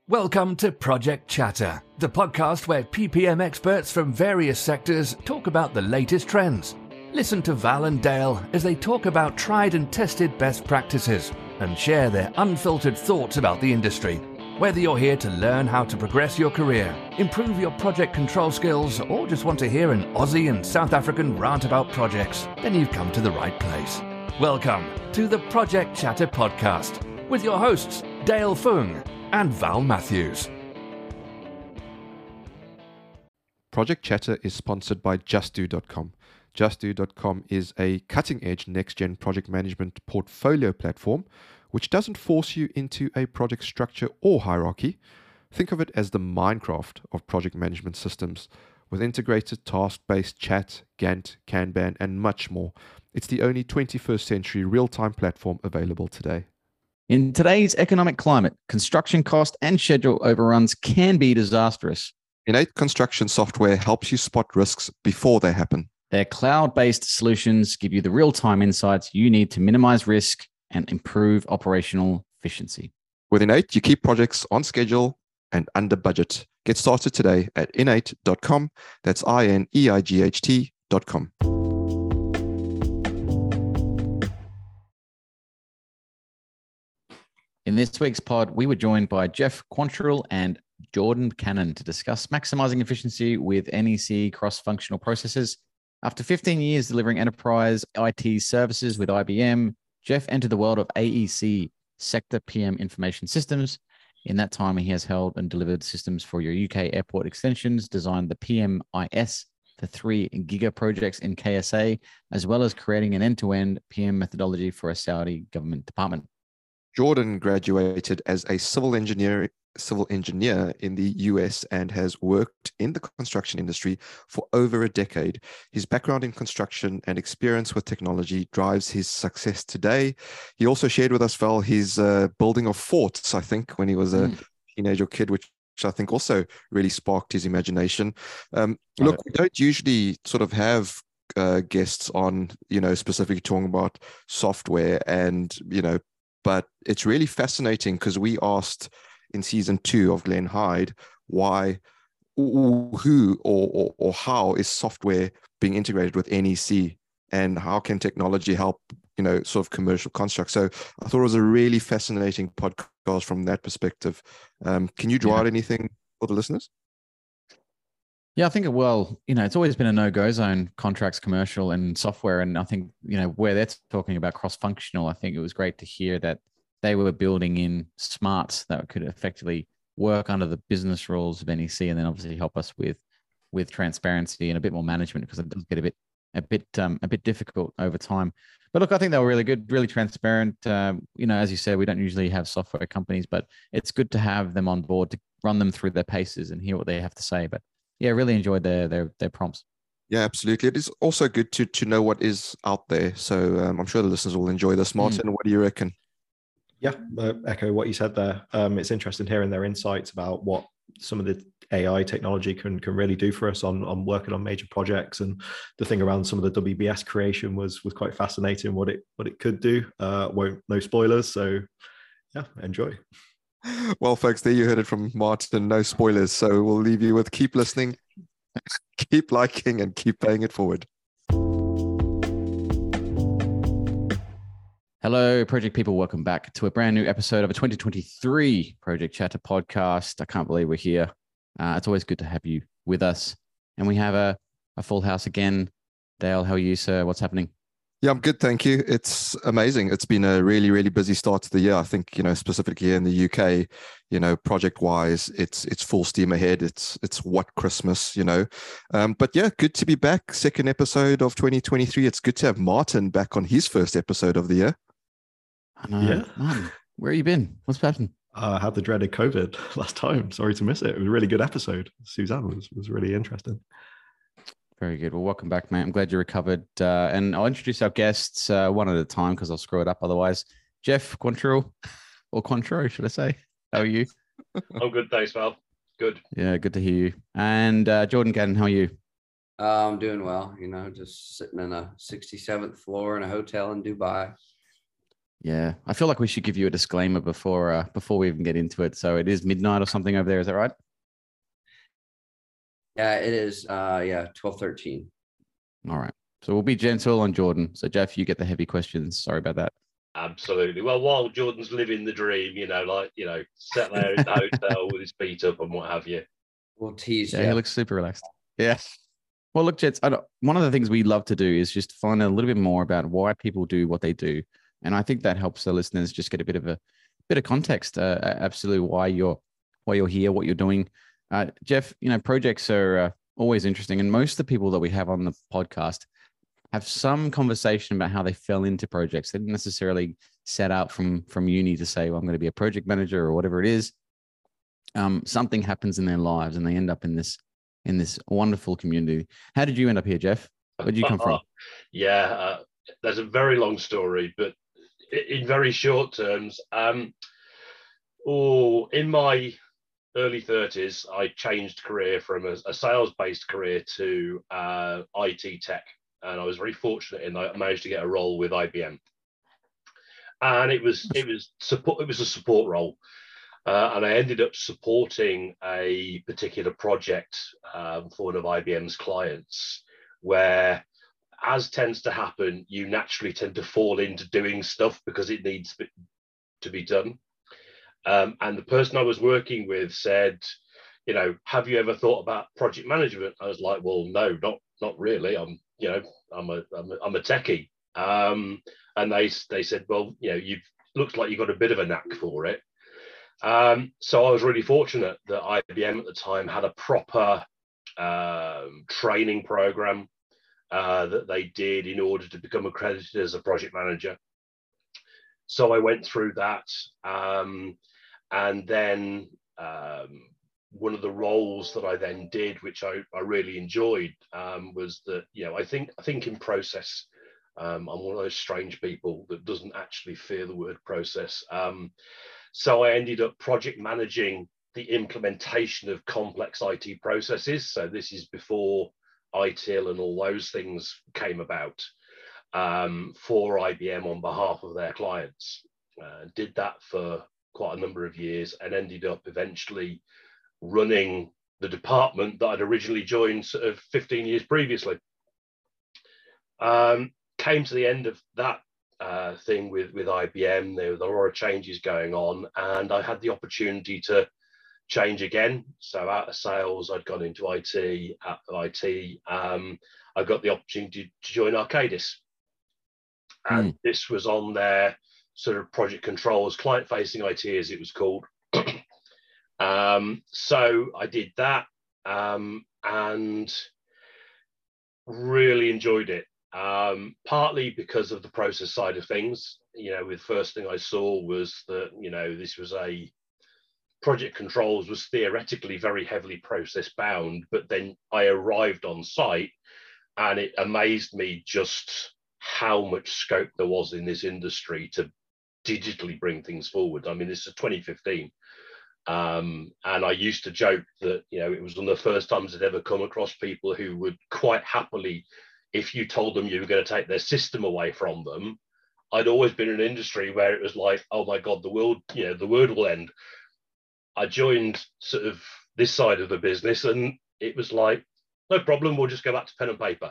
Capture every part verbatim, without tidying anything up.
Welcome to Project Chatter, the podcast where P P M experts from various sectors talk about the latest trends. Listen to Val and Dale as they talk about tried and tested best practices and share their unfiltered thoughts about the industry. Whether you're here to learn how to progress your career, improve your project control skills, or just want to hear an Aussie and South African rant about projects, then you've come to the right place. Welcome to the Project Chatter podcast with your hosts, Dale Fung and Val Matthews. Project Chatter is sponsored by Just Do dot com. Just Do dot com is a cutting-edge next-gen project management portfolio platform which doesn't force you into a project structure or hierarchy. Think of it as the Minecraft of project management systems, with integrated task-based chat, Gantt, Kanban, and much more. It's the only twenty-first century real-time platform available today. In today's economic climate, construction cost and schedule overruns can be disastrous. Innate Construction software helps you spot risks before they happen. Their cloud-based solutions give you the real-time insights you need to minimize risk and improve operational efficiency. With Innate, you keep projects on schedule and under budget. Get started today at innate dot com. That's I N E I G H T dot com. In this week's pod, we were joined by Jeff Quantrill and Jordan Cannon to discuss maximizing efficiency with N E C cross-functional processes. After fifteen years delivering enterprise I T services with I B M, Jeff entered the world of A E C, Sector P M Information Systems. In that time, he has held and delivered systems for your U K airport extensions, designed the P M I S for three giga projects in K S A, as well as creating an end-to-end P M methodology for a Saudi government department. Jordan graduated as a civil engineer, civil engineer in the U S and has worked in the construction industry for over a decade. His background in construction and experience with technology drives his success today. He also shared with us, Val, his uh, building of forts, I think, when he was a mm. teenage or kid, which I think also really sparked his imagination. Um, look, we don't usually sort of have uh, guests on, you know, specifically talking about software and, you know, but it's really fascinating because we asked in season two of Glenn Hyde why, who, or, or, or how is software being integrated with N E C, and how can technology help, you know, sort of commercial construct. So I thought it was a really fascinating podcast from that perspective. Um, can you draw yeah. out anything for the listeners? Yeah, I think, well, you know, it's always been a no-go zone, contracts, commercial and software. And I think, you know, where they're talking about cross-functional, I think it was great to hear that they were building in smarts that could effectively work under the business rules of N E C, and then obviously help us with with transparency and a bit more management, because it does get a bit a bit um, a bit difficult over time. But look, I think they were really good, really transparent. Um, you know, as you said, we don't usually have software companies, but it's good to have them on board to run them through their paces and hear what they have to say. But yeah, really enjoyed their their their prompts. Yeah, absolutely. It is also good to to know what is out there. So um, I'm sure the listeners will enjoy this. Martin, mm. what do you reckon? Yeah, uh, echo what you said there. Um, it's interesting hearing their insights about what some of the A I technology can can really do for us on, on working on major projects, and the thing around some of the W B S creation was was quite fascinating. What it what it could do. Uh, won't no spoilers. So yeah, enjoy. Well, folks, there you heard it from Martin. No spoilers. So we'll leave you with keep listening, keep liking, and keep paying it forward. Hello, project people. Welcome back to a brand new episode of a twenty twenty-three Project Chatter podcast. I can't believe we're here. Uh, it's always good to have you with us. And we have a, a full house again. Dale, how are you, sir? What's happening? Yeah, I'm good. Thank you. It's amazing. It's been a really, really busy start to the year. I think, you know, specifically here in the U K, you know, project wise, it's, it's full steam ahead. It's, it's what Christmas, you know, um, but yeah, good to be back. Second episode of twenty twenty-three. It's good to have Martin back on his first episode of the year. I know. Yeah. Man, where have you been? What's happened? Uh, I had the dreaded COVID last time. Sorry to miss it. It was a really good episode. Suzanne was, was really interesting. Very good. Well, welcome back, mate. I'm glad you recovered. Uh, and I'll introduce our guests uh, one at a time because I'll screw it up otherwise. Jeff Quantrill, or Quantrill, should I say? How are you? Oh, good. Thanks, Val. Good. Yeah, good to hear you. And uh, Jordan Cannon, how are you? Uh, I'm doing well. You know, just sitting in a sixty-seventh floor in a hotel in Dubai. Yeah, I feel like we should give you a disclaimer before uh, before we even get into it. So it is midnight or something over there. Is that right? Yeah, it is. Uh, yeah, twelve thirteen. All right. So we'll be gentle on Jordan. So Jeff, you get the heavy questions. Sorry about that. Absolutely. Well, while Jordan's living the dream, you know, like, you know, sat there in the hotel with his feet up and what have you. We'll tease Yeah, Jeff. he looks super relaxed. Yeah. Well, look, Jets, I don't, one of the things we love to do is just find a little bit more about why people do what they do. And I think that helps the listeners just get a bit of a bit of context, uh, absolutely why you're why you're here, what you're doing. Uh, Jeff, you know, projects are uh, always interesting. And most of the people that we have on the podcast have some conversation about how they fell into projects. They didn't necessarily set out from, from uni to say, well, I'm going to be a project manager or whatever it is. Um, something happens in their lives and they end up in this in this wonderful community. How did you end up here, Jeff? Where did you come from? Yeah, uh, there's a very long story, but in very short terms, um, oh, in my early thirties, I changed career from a, a sales-based career to uh, I T tech. And I was very fortunate in that I managed to get a role with I B M. And it was it was support it was a support role. Uh, and I ended up supporting a particular project um, for one of I B M's clients, where, as tends to happen, you naturally tend to fall into doing stuff because it needs to be done. Um, and the person I was working with said, you know, have you ever thought about project management? I was like, well, no, not not really. I'm, you know, I'm a I'm a, I'm a techie. Um, and they they said, well, you know, you've looks like you've got a bit of a knack for it. Um, so I was really fortunate that I B M at the time had a proper um, training program uh, that they did in order to become accredited as a project manager. So I went through that, um, and then um, one of the roles that I then did, which I, I really enjoyed, um, was that, you know, I think I think in process, um, I'm one of those strange people that doesn't actually fear the word process. Um, so I ended up project managing the implementation of complex I T processes. So this is before I T I L and all those things came about, um, for I B M on behalf of their clients. Uh, did that for quite a number of years and ended up eventually running the department that I'd originally joined sort of fifteen years previously. Um, came to the end of that uh, thing with, with I B M. There were a lot of changes going on, and I had the opportunity to change again. So out of sales, I'd gone into I T. Out of I T, um, I got the opportunity to join Arcadis. And mm. this was on their sort of project controls, client-facing I T, as it was called. um, so I did that um, and really enjoyed it. Um, partly because of the process side of things. You know, the first thing I saw was that, you know, this was a project controls was theoretically very heavily process bound, but then I arrived on site and it amazed me just how much scope there was in this industry to digitally bring things forward. I mean, this is twenty fifteen. Um, and I used to joke that, you know, it was one of the first times I'd ever come across people who would quite happily, if you told them you were going to take their system away from them. I'd always been in an industry where it was like, oh my God, the world, you know, the world will end. I joined sort of this side of the business and it was like, no problem, we'll just go back to pen and paper.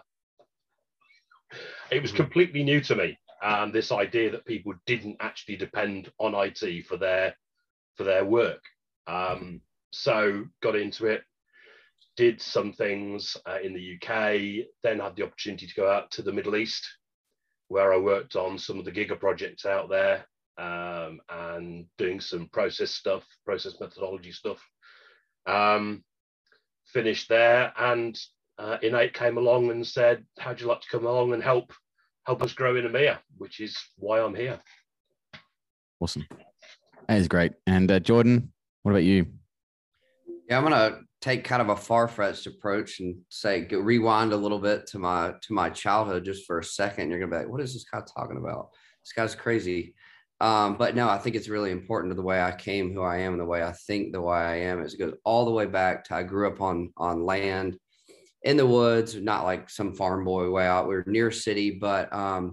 It was completely new to me, um, this idea that people didn't actually depend on I T for their for their work. Um, so got into it, did some things uh, in the U K, then had the opportunity to go out to the Middle East, where I worked on some of the Giga projects out there, um, and doing some process stuff, process methodology stuff. Um, finished there, and uh, Innate came along and said, how'd you like to come along and help help us grow in EMEA, which is why I'm here. Awesome. That is great. And uh, Jordan, what about you? Yeah, I'm gonna take kind of a far-fetched approach and say, go, rewind a little bit to my to my childhood just for a second. You're gonna be like, what is this guy talking about? This guy's crazy. Um, but no, I think it's really important to the way I came, who I am, and the way I think, the way I am. It goes all the way back to I grew up on on land in the woods, not like some farm boy way out. We were near a city, but um,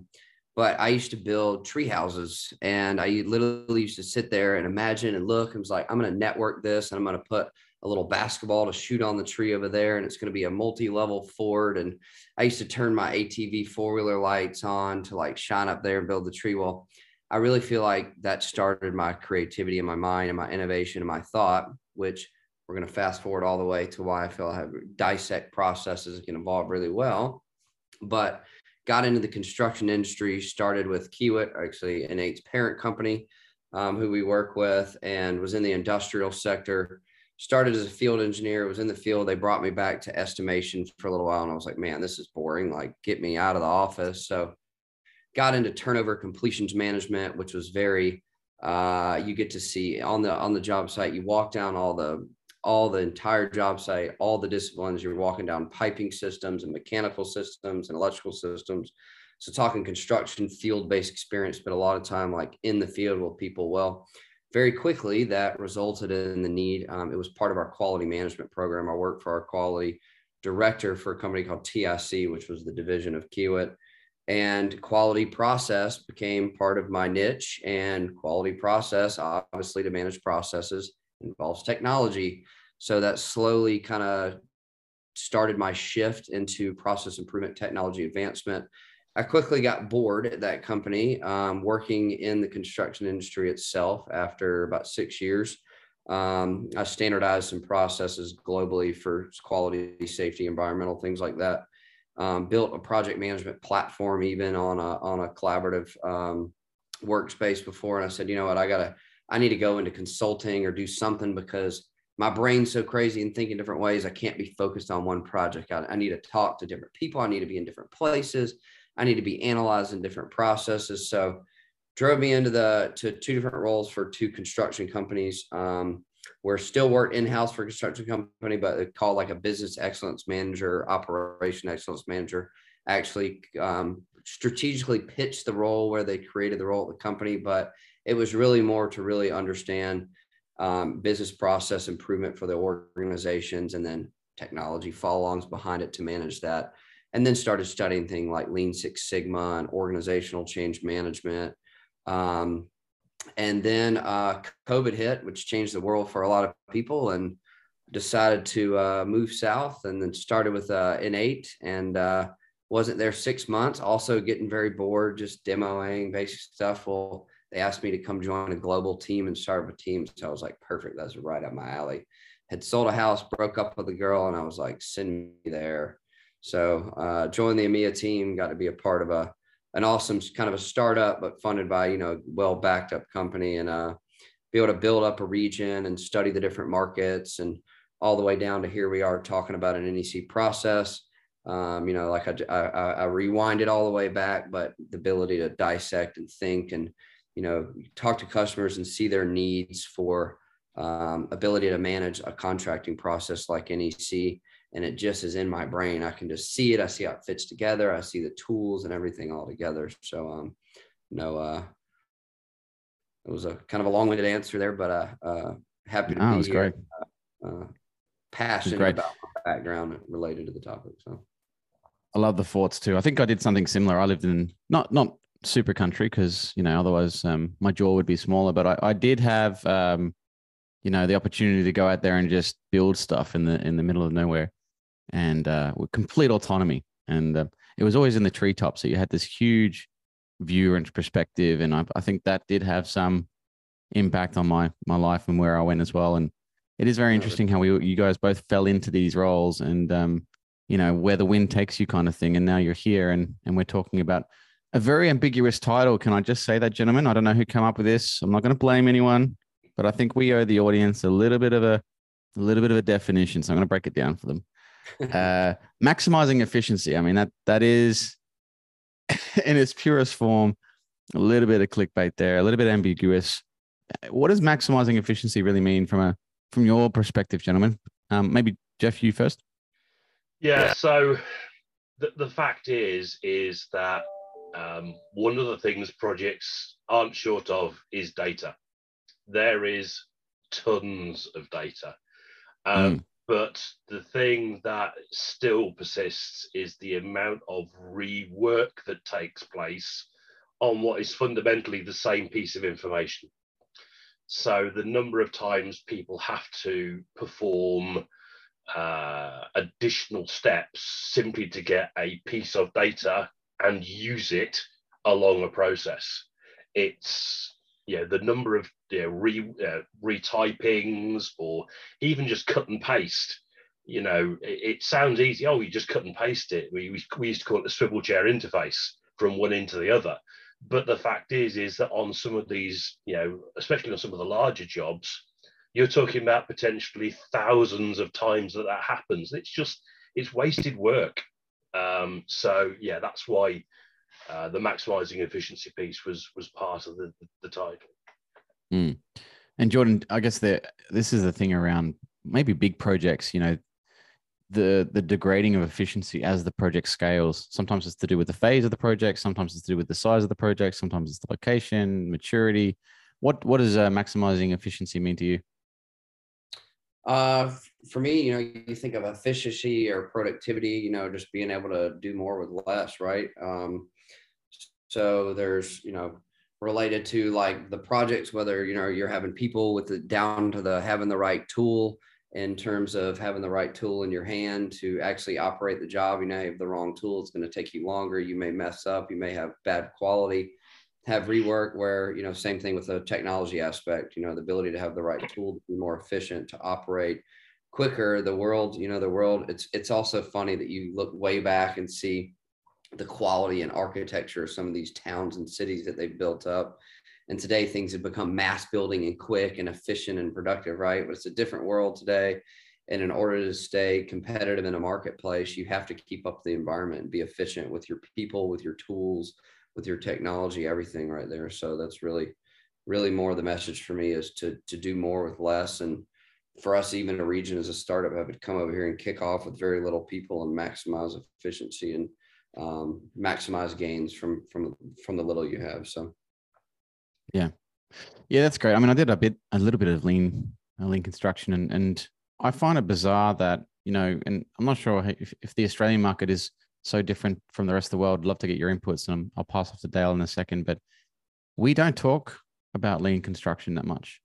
but I used to build tree houses, and I literally used to sit there and imagine and look and was like, I'm going to network this, and I'm going to put a little basketball to shoot on the tree over there, and it's going to be a multi-level fort. And I used to turn my A T V four-wheeler lights on to like shine up there and build the tree wall. I really feel like that started my creativity in my mind and my innovation and my thought, which we're going to fast forward all the way to why I feel I have dissect processes can evolve really well. But got into the construction industry, started with Kiewit, actually N eight's parent company, um, who we work with, and was in the industrial sector. Started as a field engineer, was in the field. They brought me back to estimation for a little while, and I was like, man, this is boring. Like, get me out of the office. So got into turnover completions management, which was very, uh, you get to see on the on the job site, you walk down all the all the entire job site, all the disciplines. You're walking down piping systems and mechanical systems and electrical systems. So talking construction, field-based experience, but a lot of time like in the field with people. Well, very quickly that resulted in the need. Um, it was part of our quality management program. I worked for our quality director for a company called T I C, which was the division of Kiewit. And quality process became part of my niche. And quality process, obviously, to manage processes involves technology. So that slowly kind of started my shift into process improvement, technology advancement. I quickly got bored at that company, um, working in the construction industry itself. After about six years, um, I standardized some processes globally for quality, safety, environmental, things like that. Um, built a project management platform, even on a, on a collaborative um, workspace before. And I said, you know what, I gotta, I need to go into consulting or do something, because my brain's so crazy and thinking different ways. I can't be focused on one project. I, I need to talk to different people. I need to be in different places. I need to be analyzing different processes. So drove me into the, to two different roles for two construction companies. Um, We're still work in-house for a construction company, but they call like a business excellence manager, operation excellence manager, actually um, strategically pitched the role where they created the role at the company. But it was really more to really understand um, business process improvement for the organizations, and then technology follow-ons behind it to manage that. And then started studying things like Lean Six Sigma and organizational change management. Um, And then uh, COVID hit, which changed the world for a lot of people, and decided to uh, move south, and then started with uh, N eight, and uh, wasn't there six months, also getting very bored, just demoing basic stuff. Well, they asked me to come join a global team and start a team. So I was like, perfect. That's right up my alley. Had sold a house, broke up with a girl, and I was like, send me there. So uh, joined the EMEA team, got to be a part of a an awesome kind of a startup, but funded by, you know, well backed up company, and uh, be able to build up a region and study the different markets, and all the way down to here we are talking about an N E C process. Um, you know, like I, I, I rewind it all the way back, but the ability to dissect and think and, you know, talk to customers and see their needs for um, ability to manage a contracting process like N E C. And it just is in my brain. I can just see it. I see how it fits together. I see the tools and everything all together. So, um, no, uh, it was a kind of a long-winded answer there, but uh, uh, happy to Oh, be it was here. great. Uh, passionate great. about my background related to the topic. So, I love the forts too. I think I did something similar. I lived in not not super country, because you know otherwise um, my jaw would be smaller. But I, I did have um, you know the opportunity to go out there and just build stuff in the in the middle of nowhere, and uh, with complete autonomy. And uh, it was always in the treetops, so you had this huge view and perspective. And I, I think that did have some impact on my my life and where I went as well. And it is very interesting how we you guys both fell into these roles, and um, you know where the wind takes you kind of thing. And now you're here, and and we're talking about a very ambiguous title. Can I just say that, gentlemen? I don't know who came up with this. I'm not going to blame anyone, but I think we owe the audience a little bit of a, a little bit of a definition. So I'm going to break it down for them. Uh, maximizing efficiency. I mean, that that is in its purest form, a little bit of clickbait there, a little bit ambiguous. What does maximizing efficiency really mean from a from your perspective, gentlemen? Um, maybe Jeff, you first. Yeah. So the the fact is is that um, one of the things projects aren't short of is data. There is tons of data. Um, mm. But the thing that still persists is the amount of rework that takes place on what is fundamentally the same piece of information. So the number of times people have to perform uh, additional steps simply to get a piece of data and use it along a process. It's, yeah, the number of, you know, re, uh, retypings or even just cut and paste. You know, it, it sounds easy. Oh, you just cut and paste it. We, we, we used to call it the swivel chair interface from one end to the other. But the fact is, is that on some of these, you know, especially on some of the larger jobs, you're talking about potentially thousands of times that that happens. It's just, it's wasted work. Um, so yeah, that's why uh, the maximizing efficiency piece was was part of the, the title. Mm. And Jordan, I guess that this is the thing around maybe big projects, you know, the the degrading of efficiency as the project scales. Sometimes it's to do with the phase of the project. Sometimes it's to do with the size of the project. Sometimes it's the location, maturity. What what does uh, maximizing efficiency mean to you? Uh, for me, you know, you think of efficiency or productivity, you know, just being able to do more with less, right? Um, so there's, you know, related to like the projects, whether, you know, you're having people with the down to the having the right tool, in terms of having the right tool in your hand to actually operate the job. You know, you have the wrong tool, it's going to take you longer. You may mess up, you may have bad quality, have rework where, you know, same thing with the technology aspect, you know, the ability to have the right tool to be more efficient, to operate quicker. The world, you know, the world, it's, it's also funny that you look way back and see the quality and architecture of some of these towns and cities that they've built up. And today things have become mass building and quick and efficient and productive, right? But it's a different world today. And in order to stay competitive in a marketplace, you have to keep up the environment and be efficient with your people, with your tools, with your technology, everything right there. So that's really, really more the message for me is to, to do more with less. And for us, even a region as a startup, have to come over here and kick off with very little people and maximize efficiency and um, maximize gains from, from, from the little you have. So. Yeah. Yeah, that's great. I mean, I did a bit, a little bit of lean, uh, lean construction, and and I find it bizarre that, you know, and I'm not sure if, if the Australian market is so different from the rest of the world. I'd love to get your inputs, and I'll pass off to Dale in a second, but we don't talk about lean construction that much.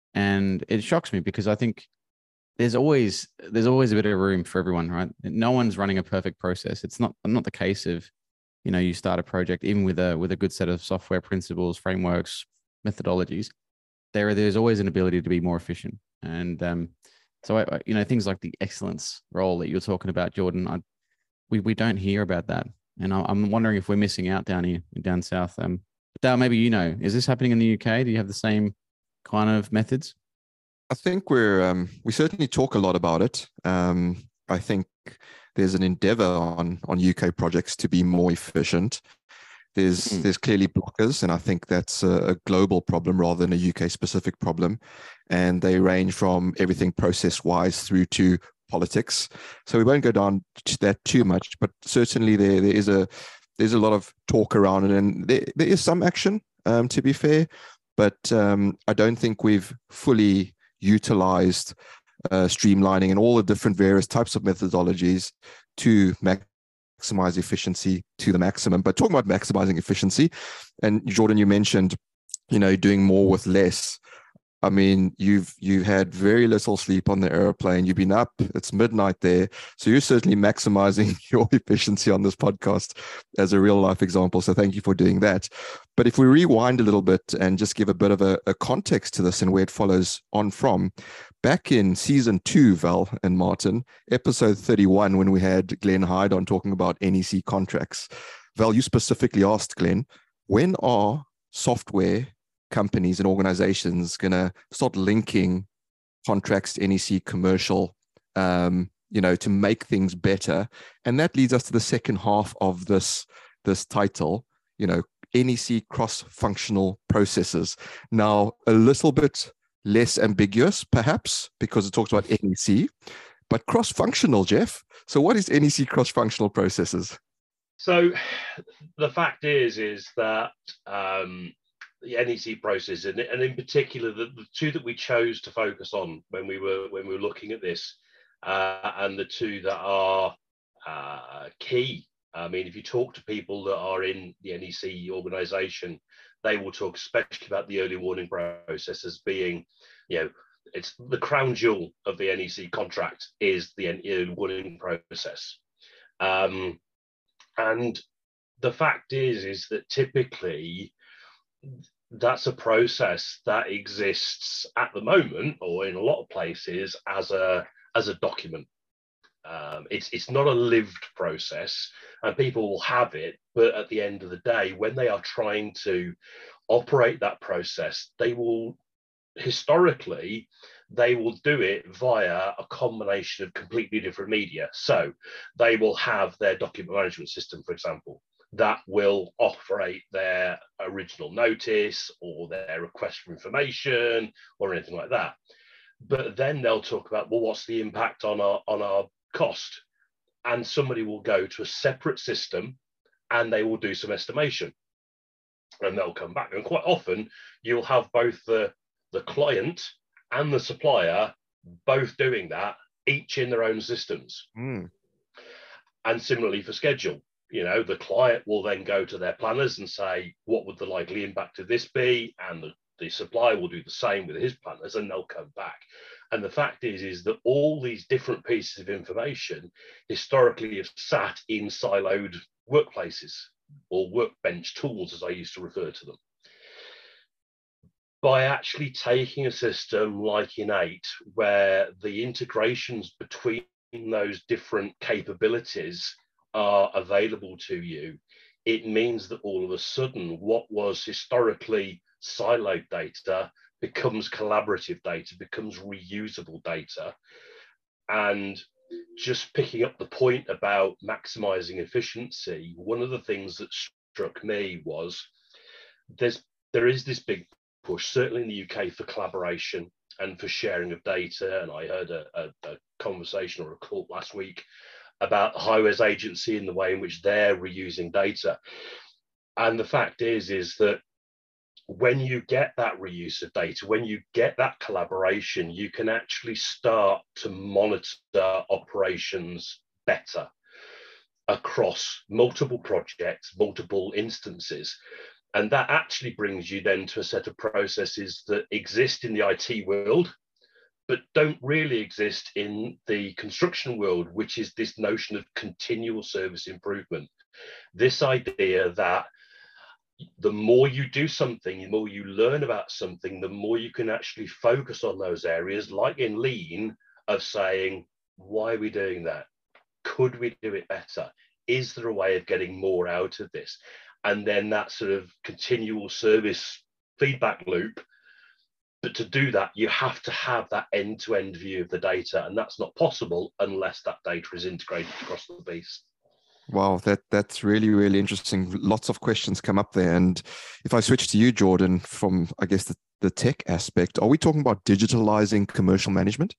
And it shocks me because I think there's always, there's always a bit of room for everyone, right? No one's running a perfect process. It's not, not the case of, you know, you start a project, even with a, with a good set of software principles, frameworks, methodologies, there, there's always an ability to be more efficient. And um, so, I, you know, things like the excellence role that you're talking about, Jordan, I, we, we don't hear about that. And I, I'm wondering if we're missing out down here, down south. Um, Dale, maybe, you know, is this happening in the U K? Do you have the same kind of methods? I think we're, um, we certainly talk a lot about it. Um, I think there's an endeavor on, on U K projects to be more efficient. There's, mm. there's clearly blockers, and I think that's a, a global problem rather than a U K specific problem. And they range from everything process wise through to politics. So we won't go down to that too much, but certainly there, there is a, there's a lot of talk around it, and there, there is some action, um, to be fair, but um, I don't think we've fully utilized uh, streamlining and all the different various types of methodologies to maximize efficiency to the maximum. But talking about maximizing efficiency, and Jordan, you mentioned, you know, doing more with less. I mean, you've you had very little sleep on the airplane. You've been up. It's midnight there. So you're certainly maximizing your efficiency on this podcast as a real life example. So thank you for doing that. But if we rewind a little bit and just give a bit of a, a context to this and where it follows on from, back in season two, Val and Martin, episode thirty-one, when we had Glenn Hyde on talking about N E C contracts, Val, you specifically asked Glenn, when are software companies and organizations going to start linking contracts to N E C commercial, um, you know, to make things better? And that leads us to the second half of this, this title, you know, N E C cross-functional processes. Now, a little bit less ambiguous, perhaps, because it talks about N E C, but cross-functional, Jeff. So what is N E C cross-functional processes? So the fact is, is that um, the N E C process, and, and in particular, the, the two that we chose to focus on when we were when we were looking at this, uh, and the two that are uh, key I mean, if you talk to people that are in the N E C organization, they will talk especially about the early warning process as being, you know, it's the crown jewel of the N E C contract is the early warning process. Um, and the fact is, is that typically that's a process that exists at the moment, or in a lot of places, as a as a document. Um, it's it's not a lived process, and people will have it. But at the end of the day, when they are trying to operate that process, they will historically they will do it via a combination of completely different media. So they will have their document management system, for example, that will operate their original notice or their request for information or anything like that. But then they'll talk about, well, what's the impact on our on our cost? And somebody will go to a separate system and they will do some estimation and they'll come back. And quite often you'll have both the, the client and the supplier both doing that, each in their own systems. Mm. And similarly for schedule, you know, the client will then go to their planners and say, what would the likely impact of this be? And the, the supplier will do the same with his planners and they'll come back. And the fact is, is that all these different pieces of information historically have sat in siloed workplaces or workbench tools, as I used to refer to them. By actually taking a system like Innate, where the integrations between those different capabilities are available to you, it means that all of a sudden what was historically siloed data becomes collaborative data, becomes reusable data. And just picking up the point about maximizing efficiency, one of the things that struck me was there's there is this big push, certainly in the U K, for collaboration and for sharing of data. And I heard a, a, a conversation or a call last week about the Highways Agency and the way in which they're reusing data. And the fact is, is that when you get that reuse of data, when you get that collaboration, you can actually start to monitor operations better across multiple projects, multiple instances. And that actually brings you then to a set of processes that exist in the I T world, but don't really exist in the construction world, which is this notion of continual service improvement. This idea that the more you do something, the more you learn about something, the more you can actually focus on those areas, like in Lean, of saying, why are we doing that? Could we do it better? Is there a way of getting more out of this? And then that sort of continual service feedback loop. But to do that, you have to have that end-to-end view of the data, and that's not possible unless that data is integrated across the piece. Wow, that that's really, really interesting. Lots of questions come up there. And if I switch to you, Jordan, from, I guess, the, the tech aspect, are we talking about digitalizing commercial management?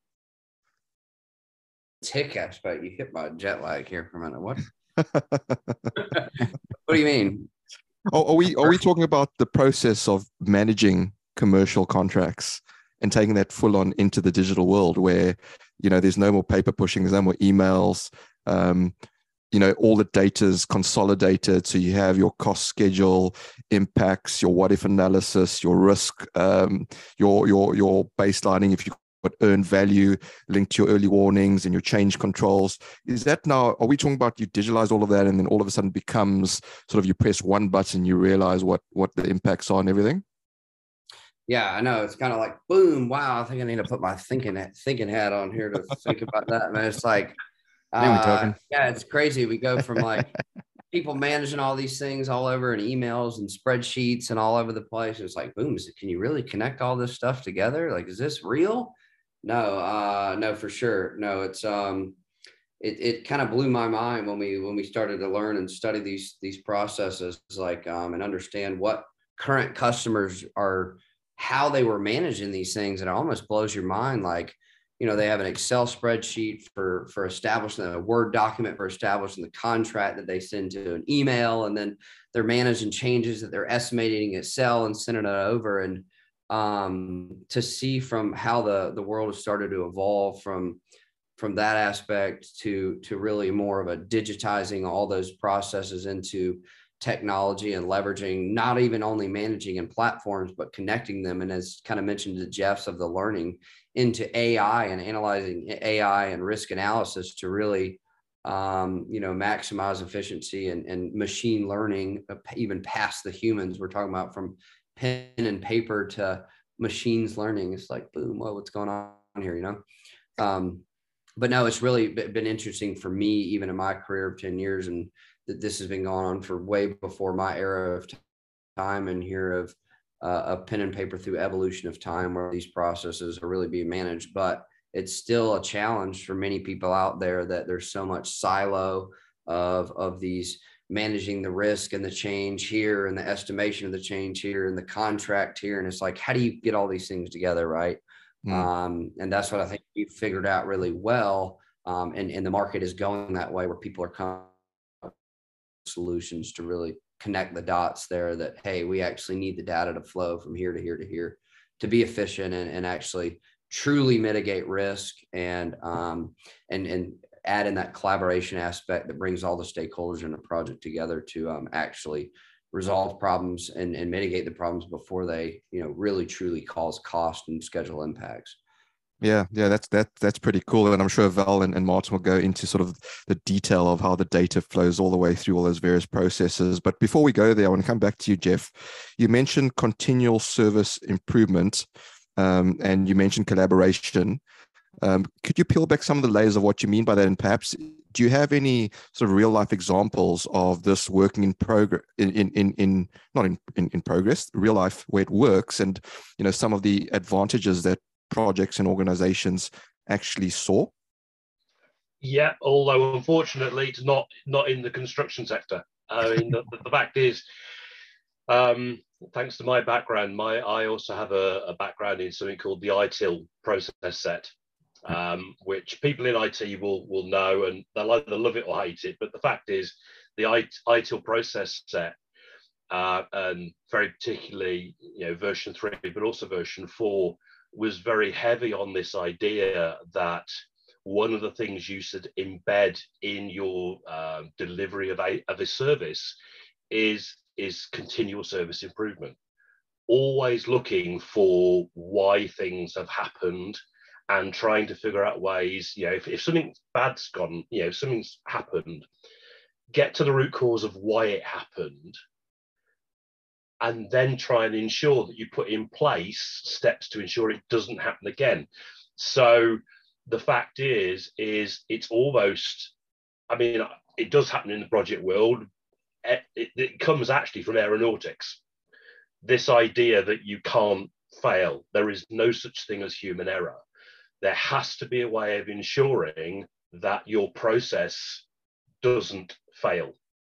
Tech aspect, you hit my jet lag here for a minute. What? What do you mean? Oh, are we are we talking about the process of managing commercial contracts and taking that full on into the digital world where, you know, there's no more paper pushing, there's no more emails, um, you know, all the data is consolidated. So you have your cost schedule, impacts, your what if analysis, your risk, um, your, your, your baselining, if you got earned value linked to your early warnings and your change controls. Is that now, are we talking about you digitalize all of that and then all of a sudden becomes sort of you press one button, you realize what, what the impacts are and everything? Yeah, I know. It's kind of like, boom, wow, I think I need to put my thinking thinking hat on here to think about that. Man, it's like, Now we're uh, talking. yeah, it's crazy. We go from like people managing all these things all over in emails and spreadsheets and all over the place. It's like, boom, is it, can you really connect all this stuff together? Like, is this real? No, uh, no, for sure. No, it's, um, it, it kind of blew my mind when we, when we started to learn and study these, these processes, like, um, and understand what current customers are, how they were managing these things. And it almost blows your mind. Like, you know, they have an Excel spreadsheet for, for establishing a Word document for establishing the contract that they send to an email. And then they're managing changes that they're estimating in Excel and sending it over. And um, to see from how the, the world has started to evolve from from that aspect to, to really more of a digitizing all those processes into technology and leveraging, not even only managing in platforms, but connecting them. And as kind of mentioned to Jeff's of the learning into A I and analyzing A I and risk analysis to really, um, you know, maximize efficiency and, and machine learning, even past the humans. We're talking about from pen and paper to machines learning. It's like, boom, whoa, what's going on here, you know? Um, but no, it's really been interesting for me, even in my career of ten years, and that this has been going on for way before my era of time, and here of uh, a pen and paper through evolution of time, where these processes are really being managed. But it's still a challenge for many people out there that there's so much silo of, of these managing the risk and the change here and the estimation of the change here and the contract here. And it's like, how do you get all these things together, right? Mm. Um, and that's what I think you figured out really well. Um, and, and the market is going that way, where people are coming up with solutions to really connect the dots there, that, hey, we actually need the data to flow from here to here to here to be efficient and, and actually truly mitigate risk and, um, and, and add in that collaboration aspect that brings all the stakeholders in a project together to um, actually resolve problems and, and mitigate the problems before they, you know, really truly cause cost and schedule impacts. Yeah, yeah, that's that that's pretty cool. And I'm sure Val and, and Martin will go into sort of the detail of how the data flows all the way through all those various processes. But before we go there, I want to come back to you, Jeff. You mentioned continual service improvement, um, and you mentioned collaboration. Um, could you peel back some of the layers of what you mean by that? And perhaps, do you have any sort of real life examples of this working in progress, in, in, in, in not in, in, in progress, real life, where it works, and, you know, some of the advantages that projects and organizations actually saw? Yeah, although unfortunately it's not not in the construction sector. I mean, the, the fact is, um, thanks to my background, my I also have a, a background in something called the I T I L process set, um, which people in I T will will know, and they'll either love it or hate it. But the fact is, the I T I L process set, uh, and very particularly, you know, version three, but also version four, was very heavy on this idea that one of the things you should embed in your uh, delivery of a, of a service is, is continual service improvement. Always looking for why things have happened and trying to figure out ways, you know, if, if something bad's gone, you know, if something's happened, get to the root cause of why it happened, and then try and ensure that you put in place steps to ensure it doesn't happen again. So the fact is, is it's almost, I mean, it does happen in the project world. It, it, it comes actually from aeronautics. This idea that you can't fail. There is no such thing as human error. There has to be a way of ensuring that your process doesn't fail.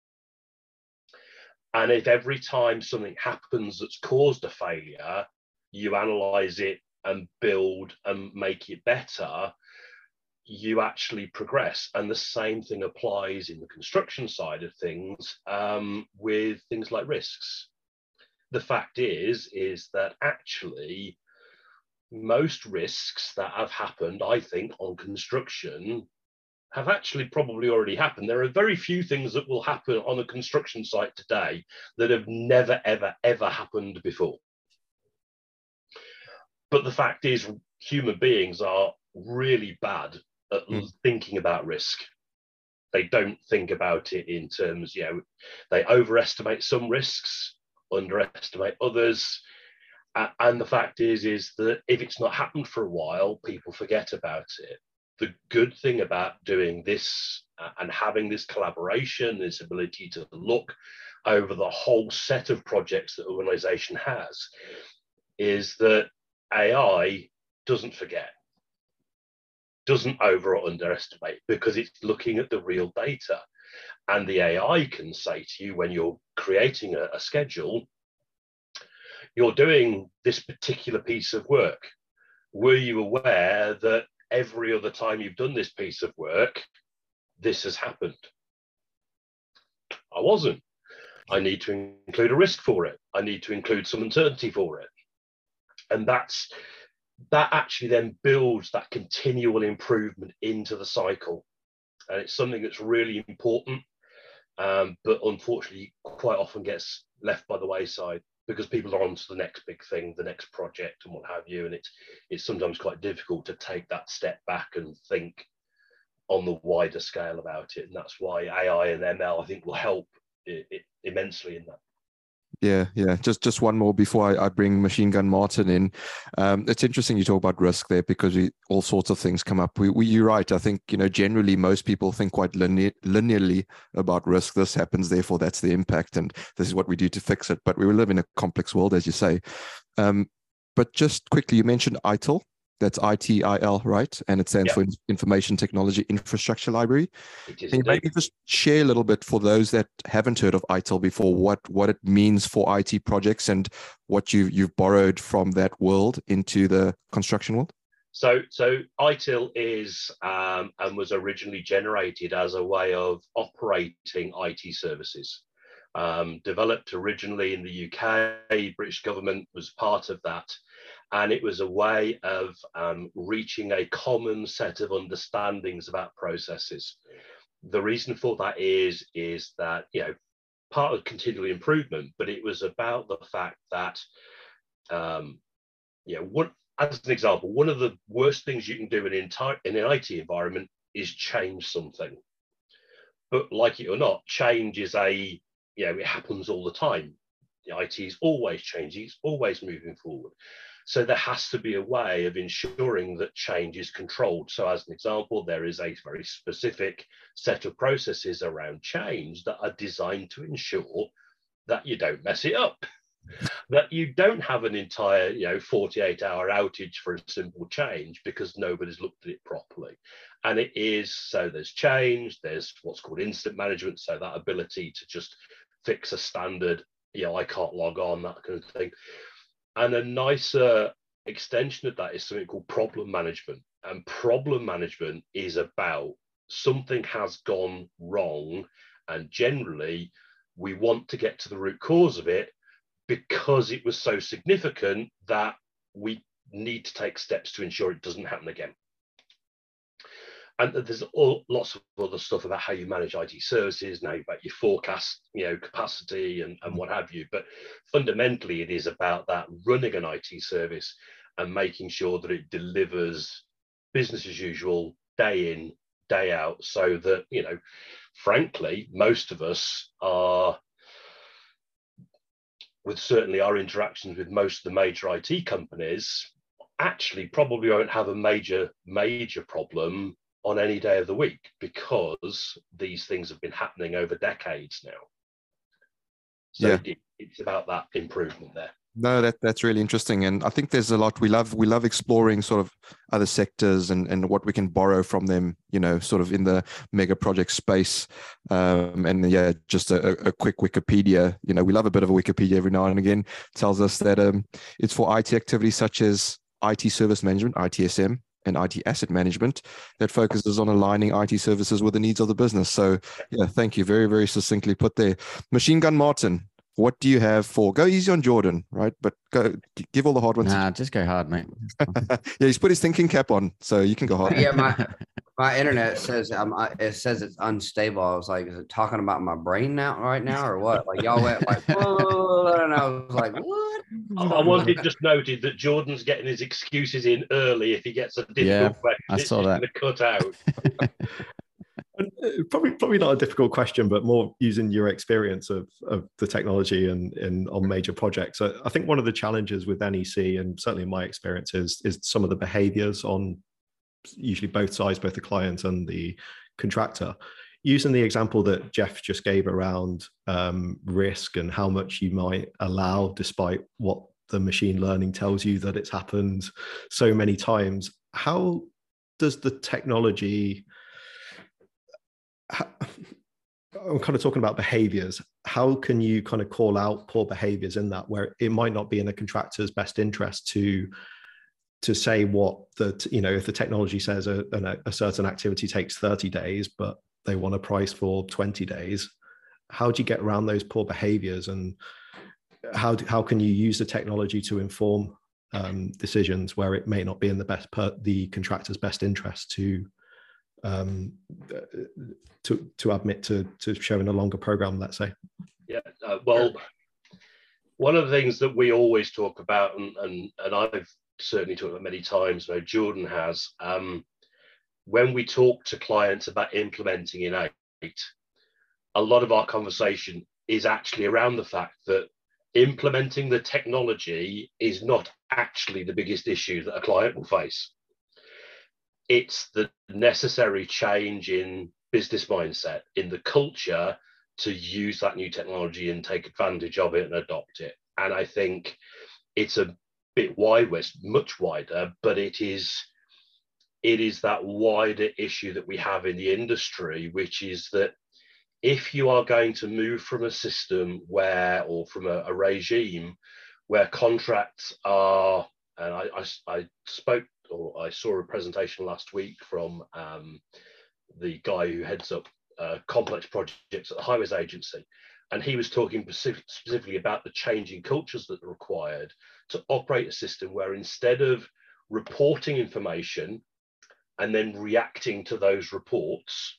And if every time something happens that's caused a failure, you analyze it and build and make it better, you actually progress. And the same thing applies in the construction side of things, um, with things like risks. The fact is, is that actually most risks that have happened, I think, on construction have actually probably already happened. There are very few things that will happen on a construction site today that have never, ever, ever happened before. But the fact is, human beings are really bad at mm. thinking about risk. They don't think about it in terms, you know, they overestimate some risks, underestimate others. Uh, and the fact is, is that if it's not happened for a while, people forget about it. The good thing about doing this uh, and having this collaboration, this ability to look over the whole set of projects that an organization has, is that A I doesn't forget, doesn't over or underestimate, because it's looking at the real data. And the A I can say to you, when you're creating a, a schedule, you're doing this particular piece of work. Were you aware that every other time you've done this piece of work, this has happened? I wasn't. I need to include a risk for it. I need to include some uncertainty for it. And that's that actually then builds that continual improvement into the cycle. And it's something that's really important, um, but unfortunately quite often gets left by the wayside because people are on to the next big thing, the next project and what have you. And it's, it's sometimes quite difficult to take that step back and think on the wider scale about it. And that's why A I and M L, I think, will help it, it, immensely in that. Yeah, yeah. Just just one more before I, I bring Machine Gun Martin in. Um, it's interesting you talk about risk there because we, all sorts of things come up. We, we, you're right. I think, you know, generally most people think quite linear, linearly about risk. This happens, therefore that's the impact, and this is what we do to fix it. But we live in a complex world, as you say. Um, but just quickly, you mentioned I T I L. That's I T I L, right? And it stands Yep. for Information Technology Infrastructure Library. It is Can you indeed. maybe just share a little bit for those that haven't heard of I T I L before, what, what it means for I T projects and what you, you've borrowed from that world into the construction world? So, so I T I L is um, and was originally generated as a way of operating I T services. Um, developed originally in the U K, British government was part of that. And it was a way of um, reaching a common set of understandings about processes. The reason for that is, is that, you know, part of continual improvement, but it was about the fact that, um, you know, what, as an example, one of the worst things you can do in an, entire, in an I T environment is change something. But like it or not, change is a, you know, it happens all the time. The I T is always changing, it's always moving forward. So there has to be a way of ensuring that change is controlled. So as an example, there is a very specific set of processes around change that are designed to ensure that you don't mess it up, that you don't have an entire, you know, forty-eight hour outage for a simple change because nobody's looked at it properly. And it is, so there's change, there's what's called incident management. So that ability to just fix a standard, you know, I can't log on, that kind of thing. And a nicer extension of that is something called problem management. And problem management is about something has gone wrong. And generally, we want to get to the root cause of it because it was so significant that we need to take steps to ensure it doesn't happen again. And there's all, lots of other stuff about how you manage I T services, now about your forecast, you know, capacity and, and what have you. But fundamentally, it is about that running an I T service and making sure that it delivers business as usual, day in, day out, so that, you know, frankly, most of us are, with certainly our interactions with most of the major I T companies, actually probably won't have a major, major problem on any day of the week because these things have been happening over decades now. So Yeah. it, it's about that improvement there. No, that that's really interesting, and I think there's a lot we love. We love exploring sort of other sectors and and what we can borrow from them. You know, sort of in the mega project space. Um, and yeah, just a, a quick Wikipedia. You know, we love a bit of a Wikipedia every now and again. Tells us that um, it's for I T activities such as I T service management, I T S M, and I T asset management that focuses on aligning I T services with the needs of the business. So yeah, thank you. Very, very succinctly put there. Machine Gun Martin, what do you have for, go easy on Jordan, right? But go give all the hard ones. Nah, just go hard, mate. Yeah, he's put his thinking cap on, so you can go hard. Yeah, my my internet says um, I- it says it's unstable. I was like, is it talking about my brain now, right now, or what? Like y'all went like, whoa, and I was like, what? I wanted just noted that Jordan's getting his excuses in early if he gets a difficult Yeah, question. I It's saw just that. going to cut out. And, uh, Probably, probably not a difficult question, but more using your experience of, of the technology and in on major projects. I, I think one of the challenges with N E C, and certainly in my experience, is, is some of the behaviors on usually both sides, both the client and the contractor. Using the example that Jeff just gave around um, risk and how much you might allow, despite what the machine learning tells you that it's happened so many times, how does the technology, I'm kind of talking about behaviors. How can you kind of call out poor behaviors in that, where it might not be in the contractor's best interest to to say what the, you know, if the technology says a, a certain activity takes thirty days, but they want a price for twenty days, how do you get around those poor behaviors, and how do, how can you use the technology to inform um, decisions where it may not be in the best per the contractor's best interest to um, to to admit to to showing a longer program, let's say. Yeah, uh, well, one of the things that we always talk about, and and, and I've certainly talked about many times, though Jordan has, um, when we talk to clients about implementing in eight, a lot of our conversation is actually around the fact that implementing the technology is not actually the biggest issue that a client will face. It's the necessary change in business mindset, in the culture to use that new technology and take advantage of it and adopt it. And I think it's a bit wide, it's much wider, but it is it is that wider issue that we have in the industry, which is that if you are going to move from a system where, or from a, a regime where contracts are, and I, I, I spoke or I saw a presentation last week from um, the guy who heads up uh, complex projects at the Highways Agency, and he was talking specific, specifically about the changing cultures that are required to operate a system where instead of reporting information and then reacting to those reports,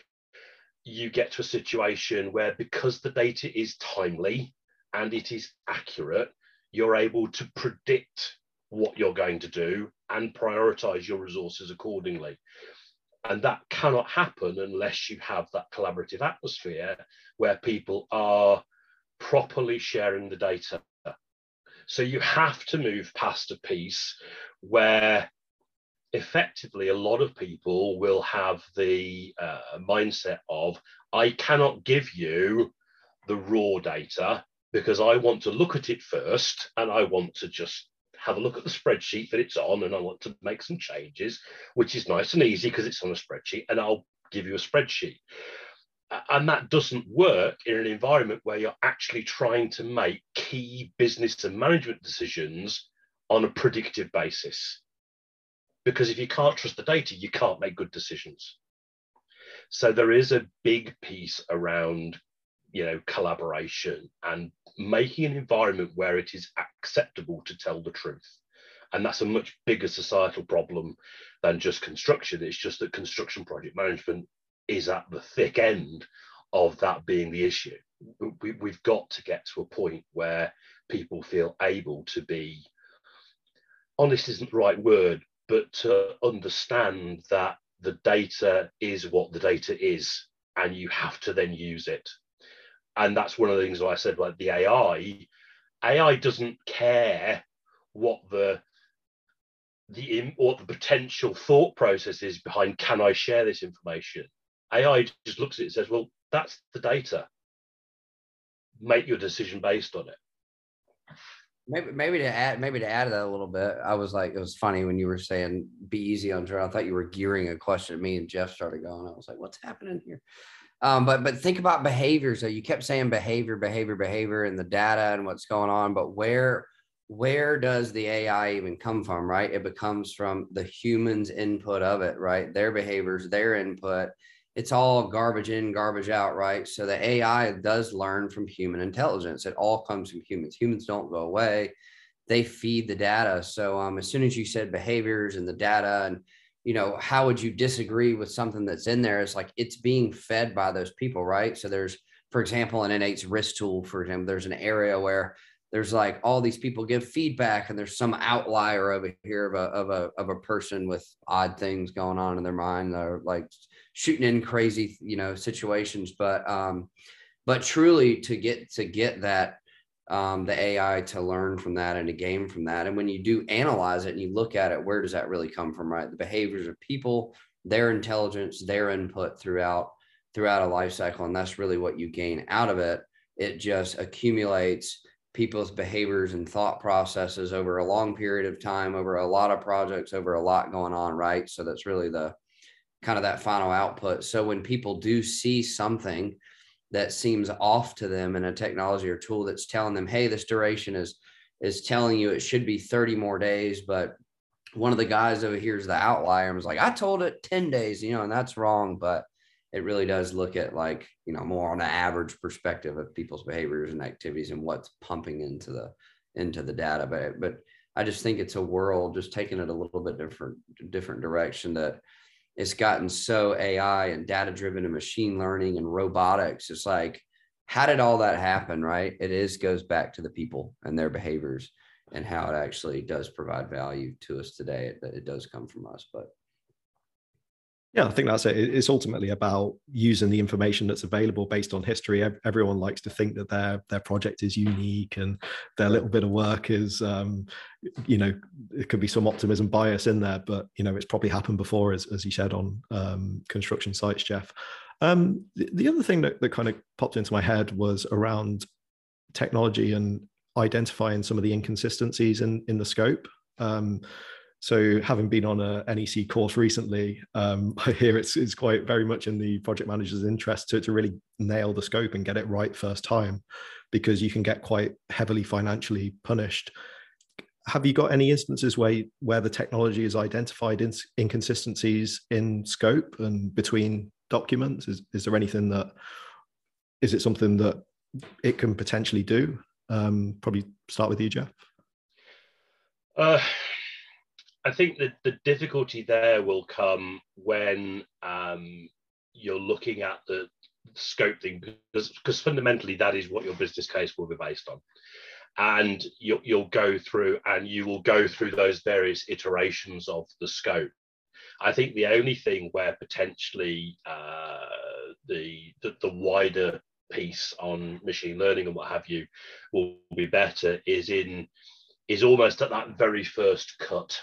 you get to a situation where, because the data is timely and it is accurate, you're able to predict what you're going to do and prioritize your resources accordingly. And that cannot happen unless you have that collaborative atmosphere where people are properly sharing the data. So you have to move past a piece where effectively a lot of people will have the uh, mindset of, I cannot give you the raw data because I want to look at it first and I want to just have a look at the spreadsheet that it's on and I want to make some changes, which is nice and easy because it's on a spreadsheet, and I'll give you a spreadsheet. And that doesn't work in an environment where you're actually trying to make key business and management decisions on a predictive basis. Because if you can't trust the data, you can't make good decisions. So there is a big piece around, you know, collaboration and making an environment where it is acceptable to tell the truth. And that's a much bigger societal problem than just construction. It's just that construction project management is at the thick end of that being the issue. We, we've got to get to a point where people feel able to be, honest isn't the right word, but to understand that the data is what the data is, and you have to then use it. And that's one of the things that I said about the A I. A I doesn't care what the the what the potential thought process is behind, can I share this information? A I just looks at it and says, well, that's the data. Make your decision based on it. Maybe, maybe to add, maybe to add to that a little bit, I was like, it was funny when you were saying be easy on Drew. I thought you were gearing a question at me, and Jeff started going. I was like, what's happening here? Um, but but think about behaviors. So you kept saying behavior, behavior, behavior, and the data and what's going on. But where where does the A I even come from? Right? It becomes from the humans' input of it. Right? Their behaviors, their input. It's all garbage in, garbage out, right? So the A I does learn from human intelligence. It all comes from humans. Humans don't go away. They feed the data. So um, as soon as you said behaviors and the data and, you know, how would you disagree with something that's in there? It's like it's being fed by those people, right? So there's, for example, in N eight's risk tool, for example, there's an area where there's like all these people give feedback and there's some outlier over here of a, of a, of a person with odd things going on in their mind. They're like shooting in crazy, you know, situations, but, um, but truly to get, to get that, um, the A I to learn from that and to gain from that. And when you do analyze it and you look at it, where does that really come from, right? The behaviors of people, their intelligence, their input throughout, throughout a life cycle. And that's really what you gain out of it. It just accumulates people's behaviors and thought processes over a long period of time, over a lot of projects, over a lot going on, right? So that's really the kind of that final output. So when people do see something that seems off to them in a technology or tool that's telling them, hey, this duration is is telling you it should be thirty more days, but one of the guys over here is the outlier and was like, I told it ten days, you know, and that's wrong. But it really does look at like, you know, more on an average perspective of people's behaviors and activities and what's pumping into the, into the data. But, but I just think it's a world just taking it a little bit different, different direction, that it's gotten so A I and data driven and machine learning and robotics. It's like, how did all that happen? Right. It is goes back to the people and their behaviors and how it actually does provide value to us today. It, it does come from us, but. Yeah, I think that's it. It's ultimately about using the information that's available based on history. Everyone likes to think that their their project is unique and their little bit of work is, um, you know, it could be some optimism bias in there, but, you know, it's probably happened before, as, as you said, on um, construction sites, Jeff. Um, the, the other thing that, that kind of popped into my head was around technology and identifying some of the inconsistencies in, in the scope. Um, So having been on a N E C course recently, um, I hear it's, it's quite very much in the project manager's interest to, to really nail the scope and get it right first time, because you can get quite heavily financially punished. Have you got any instances where, where the technology has identified ins- inconsistencies in scope and between documents? Is, is there anything that, is it something that it can potentially do? Um, probably start with you, Jeff. Uh, I think that the difficulty there will come when um, you're looking at the scope thing, because, because fundamentally that is what your business case will be based on. And you'll, you'll go through and you will go through those various iterations of the scope. I think the only thing where potentially uh, the, the the wider piece on machine learning and what have you will be better is in is almost at that very first cut.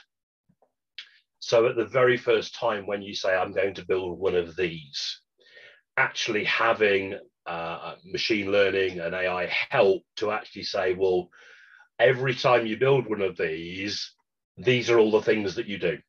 So at the very first time when you say, I'm going to build one of these, actually having uh, machine learning and A I help to actually say, well, every time you build one of these, these are all the things that you do.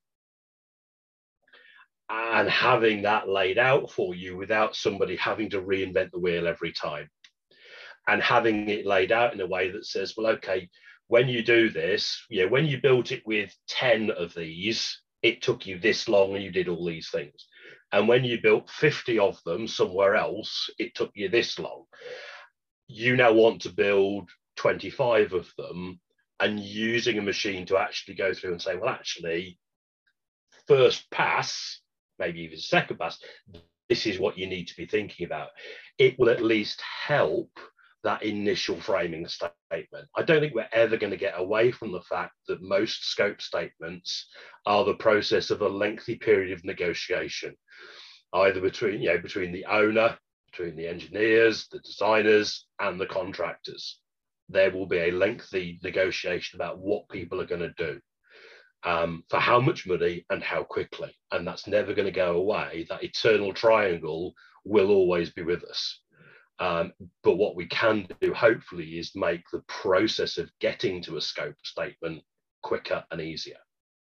And having that laid out for you without somebody having to reinvent the wheel every time. And having it laid out in a way that says, well, okay, when you do this, you know, when you built it with ten of these, it took you this long and you did all these things. And when you built fifty of them somewhere else, it took you this long. You now want to build twenty-five of them, and using a machine to actually go through and say, well, actually, first pass, maybe even second pass, this is what you need to be thinking about. It will at least help that initial framing statement. I don't think we're ever going to get away from the fact that most scope statements are the process of a lengthy period of negotiation, either between, you know, between the owner, between the engineers, the designers, and the contractors. There will be a lengthy negotiation about what people are going to do, um, for how much money and how quickly. And that's never going to go away. That eternal triangle will always be with us. Um, but what we can do, hopefully, is make the process of getting to a scope statement quicker and easier.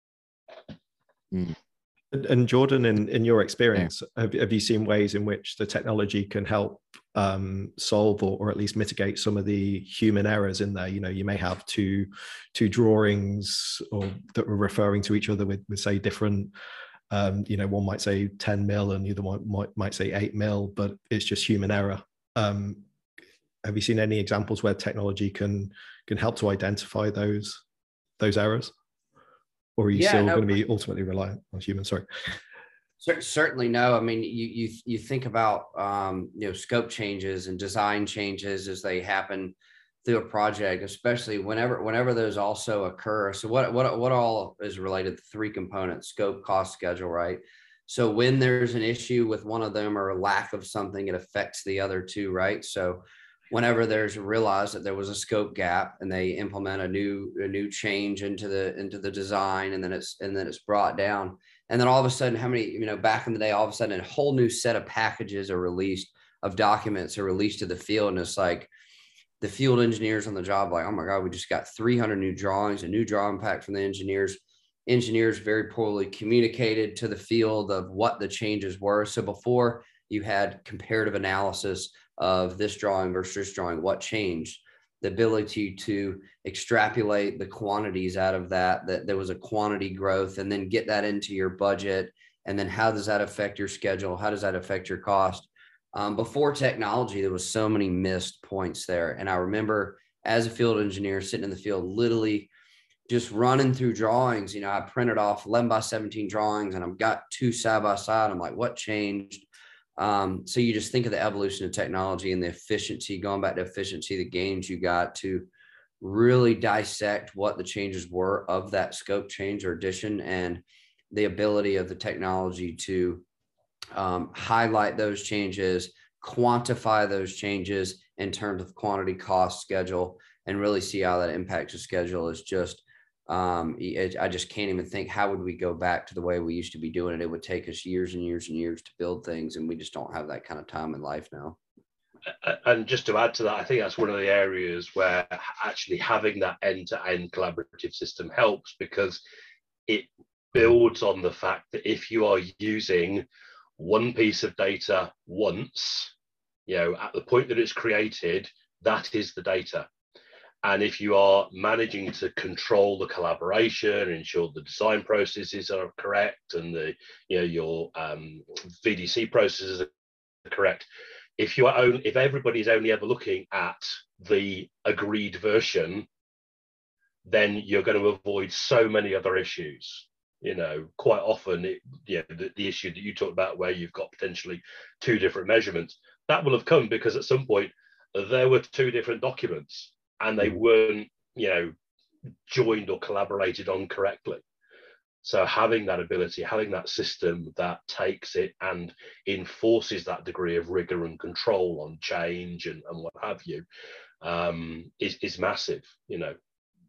Mm. And, and Jordan, in, in your experience, yeah. have, have you seen ways in which the technology can help um, solve or, or at least mitigate some of the human errors in there? You know, you may have two two drawings or that are referring to each other with, with say, different, um, you know, one might say ten mil and the other one might, might say eight mil, but it's just human error. Um, have you seen any examples where technology can can help to identify those those errors, or are you yeah, still no, going to be ultimately reliant on humans? Sorry. Certainly no. I mean, you you you think about um, you know, scope changes and design changes as they happen through a project, especially whenever whenever those also occur. So what what what all is related to three components: scope, cost, schedule, right? So when there's an issue with one of them or a lack of something, it affects the other two, right? So whenever there's realized that there was a scope gap and they implement a new a new change into the into the design, and then it's and then it's brought down, and then all of a sudden, how many, you know, back in the day, all of a sudden a whole new set of packages are released, of documents are released to the field, and it's like the field engineers on the job like, oh my God, we just got three hundred new drawings, a new drawing pack from the engineers. Engineers very poorly communicated to the field of what the changes were. So before you had comparative analysis of this drawing versus this drawing, what changed, the ability to extrapolate the quantities out of that, that there was a quantity growth, and then get that into your budget. And then how does that affect your schedule? How does that affect your cost? Um, before technology, there was so many missed points there. And I remember as a field engineer sitting in the field, literally just running through drawings. You know, I printed off eleven by seventeen drawings and I've got two side by side. I'm like, what changed? Um, so you just think of the evolution of technology and the efficiency, going back to efficiency, the gains you got to really dissect what the changes were of that scope change or addition, and the ability of the technology to um, highlight those changes, quantify those changes in terms of quantity, cost, schedule, and really see how that impacts the schedule is just, um, it, I just can't even think, how would we go back to the way we used to be doing it? It would take us years and years and years to build things, and we just don't have that kind of time in life now. And just to add to that, I think that's one of the areas where actually having that end-to-end collaborative system helps, because it builds on the fact that if you are using one piece of data once, you know, at the point that it's created, that is the data. And if you are managing to control the collaboration, ensure the design processes are correct, and the, you know, your um, V D C processes are correct, if you are only, if everybody is only ever looking at the agreed version, then you're going to avoid so many other issues. You know, quite often, it, you know, the, the issue that you talked about where you've got potentially two different measurements, that will have come because at some point there were two different documents and they weren't, you know, joined or collaborated on correctly. So having that ability, having that system that takes it and enforces that degree of rigor and control on change and, and what have you, um, is, is massive, you know.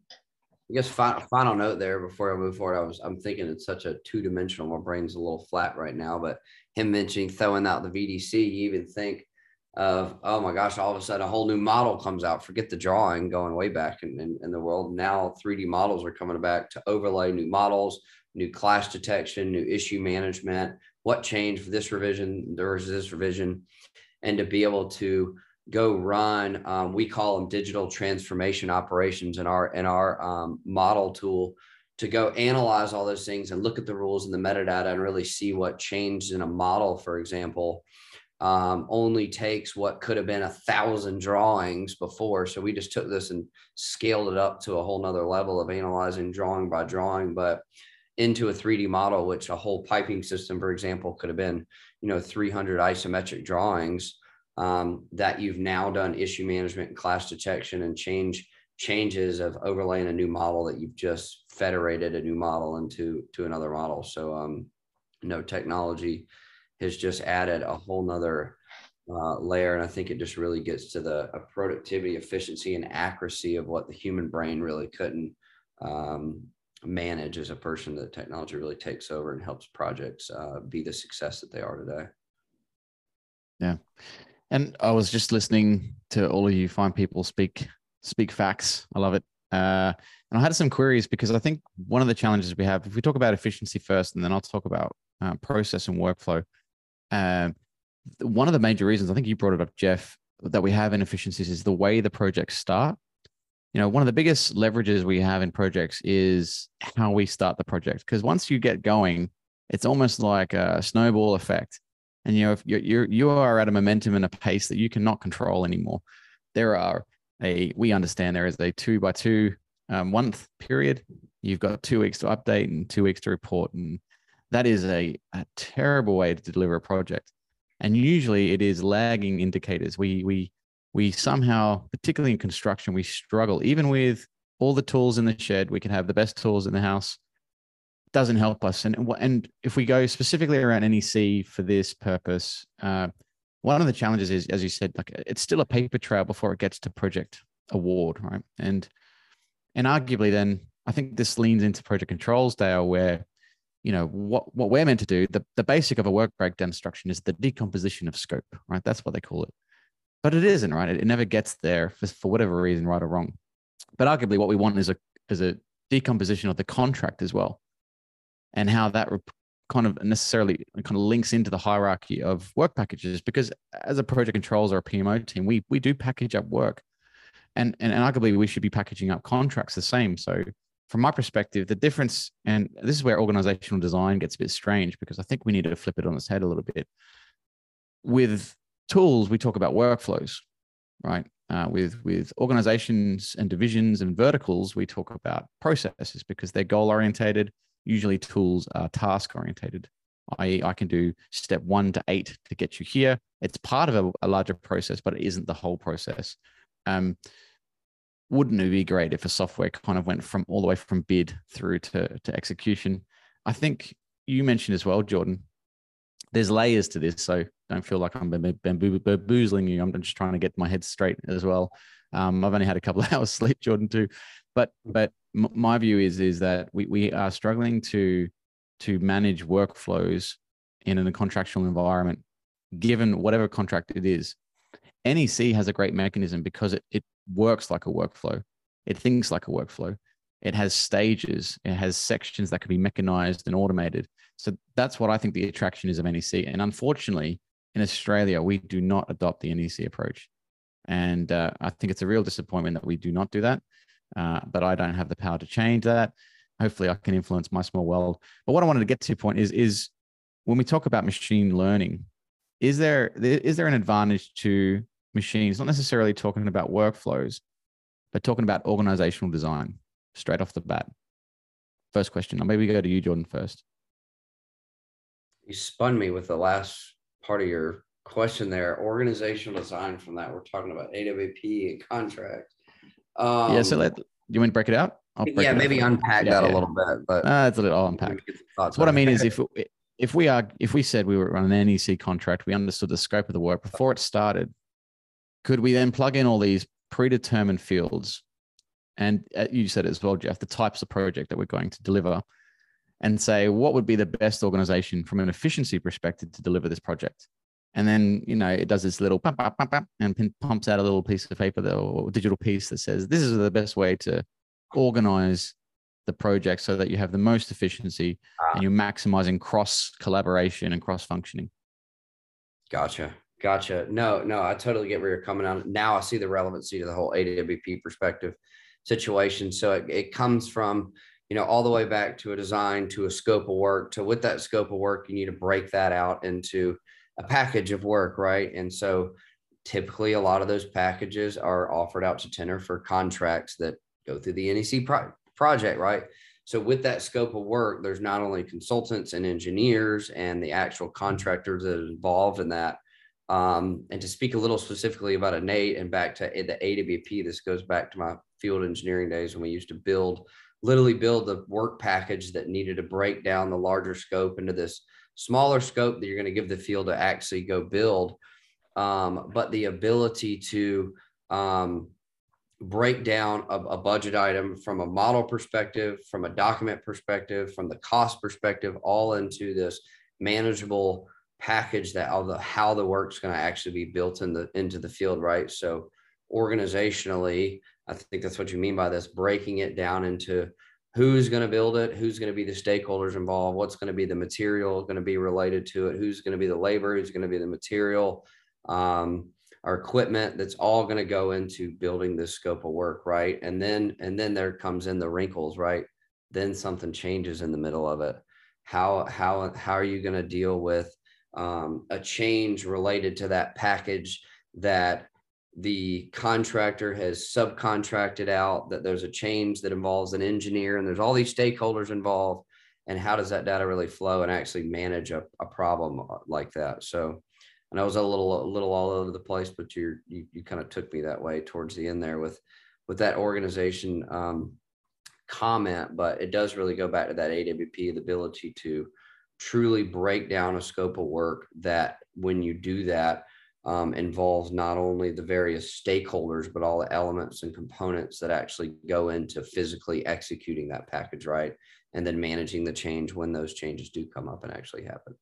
I guess final, final note there before I move forward, I was, I'm thinking it's such a two-dimensional, my brain's a little flat right now, but him mentioning throwing out the V D C, you even think of, oh my gosh, all of a sudden a whole new model comes out, forget the drawing going way back in, in, in the world. Now three D models are coming back to overlay new models, new clash detection, new issue management, what changed for this revision versus this revision, and to be able to go run, um, we call them digital transformation operations in our, in our um, model tool, to go analyze all those things and look at the rules and the metadata and really see what changed in a model, for example, um, only takes what could have been a thousand drawings before. So we just took this and scaled it up to a whole nother level of analyzing drawing by drawing, but into a three D model, which a whole piping system, for example, could have been, you know, three hundred isometric drawings, um, that you've now done issue management and clash detection and change changes of overlaying a new model that you've just federated a new model into to another model. So, um, you know, technology has just added a whole nother uh, layer. And I think it just really gets to the uh, productivity, efficiency, and accuracy of what the human brain really couldn't um, manage as a person. That technology really takes over and helps projects uh, be the success that they are today. Yeah. And I was just listening to all of you fine people speak, speak facts. I love it. Uh, and I had some queries because I think one of the challenges we have, if we talk about efficiency first, and then I'll talk about uh, process and workflow. Um, one of the major reasons, I think you brought it up, Jeff, that we have inefficiencies is the way the projects start. You know, one of the biggest leverages we have in projects is how we start the project. Because once you get going, it's almost like a snowball effect. And, you know, if you're, you're, you are at a momentum and a pace that you cannot control anymore. There are a, we understand there is a two by two um, month period. You've got two weeks to update and two weeks to report. And that is a, a terrible way to deliver a project. And usually it is lagging indicators. We, we, we somehow, particularly in construction, we struggle, even with all the tools in the shed. We can have the best tools in the house. Doesn't help us. And, and if we go specifically around N E C for this purpose, uh, one of the challenges is, as you said, like it's still a paper trail before it gets to project award, right? And, and arguably then, I think this leans into project controls, Dale, where, you know, what, what we're meant to do, the, the basic of a work breakdown instruction is the decomposition of scope, right? That's what they call it. But it isn't, right? It, it never gets there for, for whatever reason, right or wrong. But arguably what we want is a, is a decomposition of the contract as well, and how that kind of necessarily kind of links into the hierarchy of work packages. Because as a project controls or a P M O team, we, we do package up work, and, and, and arguably we should be packaging up contracts the same. So from my perspective, the difference, and this is where organizational design gets a bit strange, because I think we need to flip it on its head a little bit. With tools, we talk about workflows, right? Uh, with with organizations and divisions and verticals, we talk about processes because they're goal orientated. Usually tools are task orientated, that is I can do step one to eight to get you here. It's part of a, a larger process, but it isn't the whole process. Um, wouldn't it be great if a software kind of went from all the way from bid through to, to execution? I think you mentioned as well, Jordan, there's layers to this. So don't feel like I'm bamboozling you. I'm just trying to get my head straight as well. Um, I've only had a couple of hours sleep, Jordan, too. But but my view is is that we we are struggling to to manage workflows in a contractual environment, given whatever contract it is. N E C has a great mechanism because it it works like a workflow. It thinks like a workflow. It has stages. It has sections that can be mechanized and automated. So that's what I think the attraction is of N E C. And unfortunately, in Australia, we do not adopt the N E C approach. And uh, I think it's a real disappointment that we do not do that. Uh, but I don't have the power to change that. Hopefully I can influence my small world. But what I wanted to get to point is, is when we talk about machine learning, is there, is there an advantage to machines, not necessarily talking about workflows, but talking about organizational design straight off the bat? First question. Maybe we go to you, Jordan, first. You spun me with the last part of your question there. Organizational design, from that, we're talking about A W P and contracts. Um, yeah, so let you want to break it out? I'll break yeah, it maybe out. unpack yeah, that yeah. a little bit. But uh, it's a little I'll unpack. So what I mean is, if if we are if we said we were on an N E C contract, we understood the scope of the work before it started. Could we then plug in all these predetermined fields? And you said as well, Jeff, the types of project that we're going to deliver, and say what would be the best organization from an efficiency perspective to deliver this project. And then, you know, it does this little pump, pump, pump, pump, and pumps out a little piece of paper or digital piece that says, this is the best way to organize the project so that you have the most efficiency and you're maximizing cross collaboration and cross functioning. Gotcha. Gotcha. No, no, I totally get where you're coming on. Now I see the relevancy to the whole A W P perspective situation. So it, it comes from, you know, all the way back to a design, to a scope of work, to with that scope of work, you need to break that out into a package of work, right? And so typically a lot of those packages are offered out to tender for contracts that go through the N E C pro- project, right? So with that scope of work, there's not only consultants and engineers and the actual contractors that are involved in that. Um, and to speak a little specifically about a Nate and back to the A W P, this goes back to my field engineering days when we used to build, literally build the work package that needed to break down the larger scope into this smaller scope that you're going to give the field to actually go build. Um, but the ability to um, break down a, a budget item from a model perspective, from a document perspective, from the cost perspective, all into this manageable package that all the how the work's going to actually be built in the into the field, right? So organizationally, I think that's what you mean by this, breaking it down into who's going to build it, who's going to be the stakeholders involved, what's going to be the material going to be related to it, who's going to be the labor, who's going to be the material, um, our equipment. That's all going to go into building this scope of work, right? And then and then there comes in the wrinkles, right? Then something changes in the middle of it. How how how are you going to deal with um, a change related to that package that the contractor has subcontracted out, that there's a change that involves an engineer and there's all these stakeholders involved, and how does that data really flow and actually manage a, a problem like that? So I know it was a little, a little all over the place, but you're, you, you kind of took me that way towards the end there with, with that organization um, comment, but it does really go back to that A W P, the ability to truly break down a scope of work that when you do that, Um, involves not only the various stakeholders, but all the elements and components that actually go into physically executing that package, right? And then managing the change when those changes do come up and actually happen.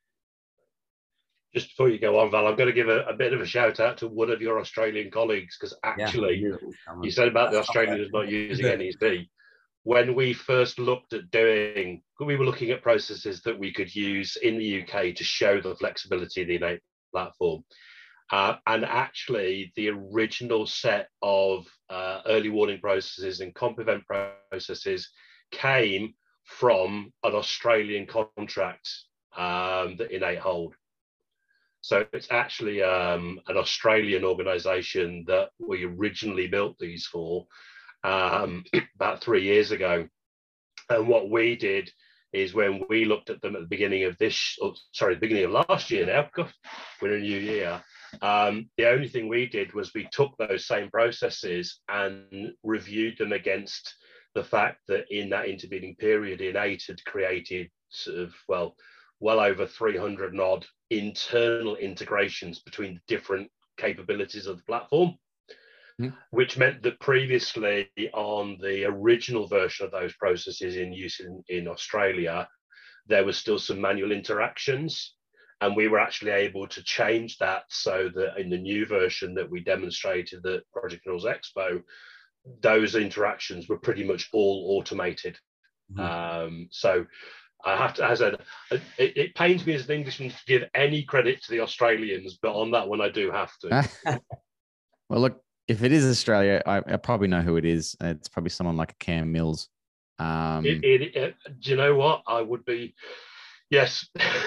Just before you go on, Val, I'm going to give a, a bit of a shout out to one of your Australian colleagues, because actually yeah, you said about the Australians not using N E C. When we first looked at doing, we were looking at processes that we could use in the U K to show the flexibility of the Innate platform. Uh, and actually, the original set of uh, early warning processes and comp event processes came from an Australian contract um, that Innate hold. So it's actually um, an Australian organisation that we originally built these for um, about three years ago. And what we did is when we looked at them at the beginning of this, oh, sorry, the beginning of last year now, we're in a new year. Um, the only thing we did was we took those same processes and reviewed them against the fact that in that intervening period, Innate had created sort of, well, well over three hundred and odd internal integrations between the different capabilities of the platform, mm. which meant that previously on the original version of those processes in use in, in Australia, there was still some manual interactions. And we were actually able to change that so that in the new version that we demonstrated at Project Knowles Expo, those interactions were pretty much all automated. Mm-hmm. Um, so I have to, as a, it, it pains me as an Englishman to give any credit to the Australians, but on that one I do have to. Well, look, if it is Australia, I, I probably know who it is. It's probably someone like a Cam Mills. Um, it, it, it, do you know what? I would be, yes.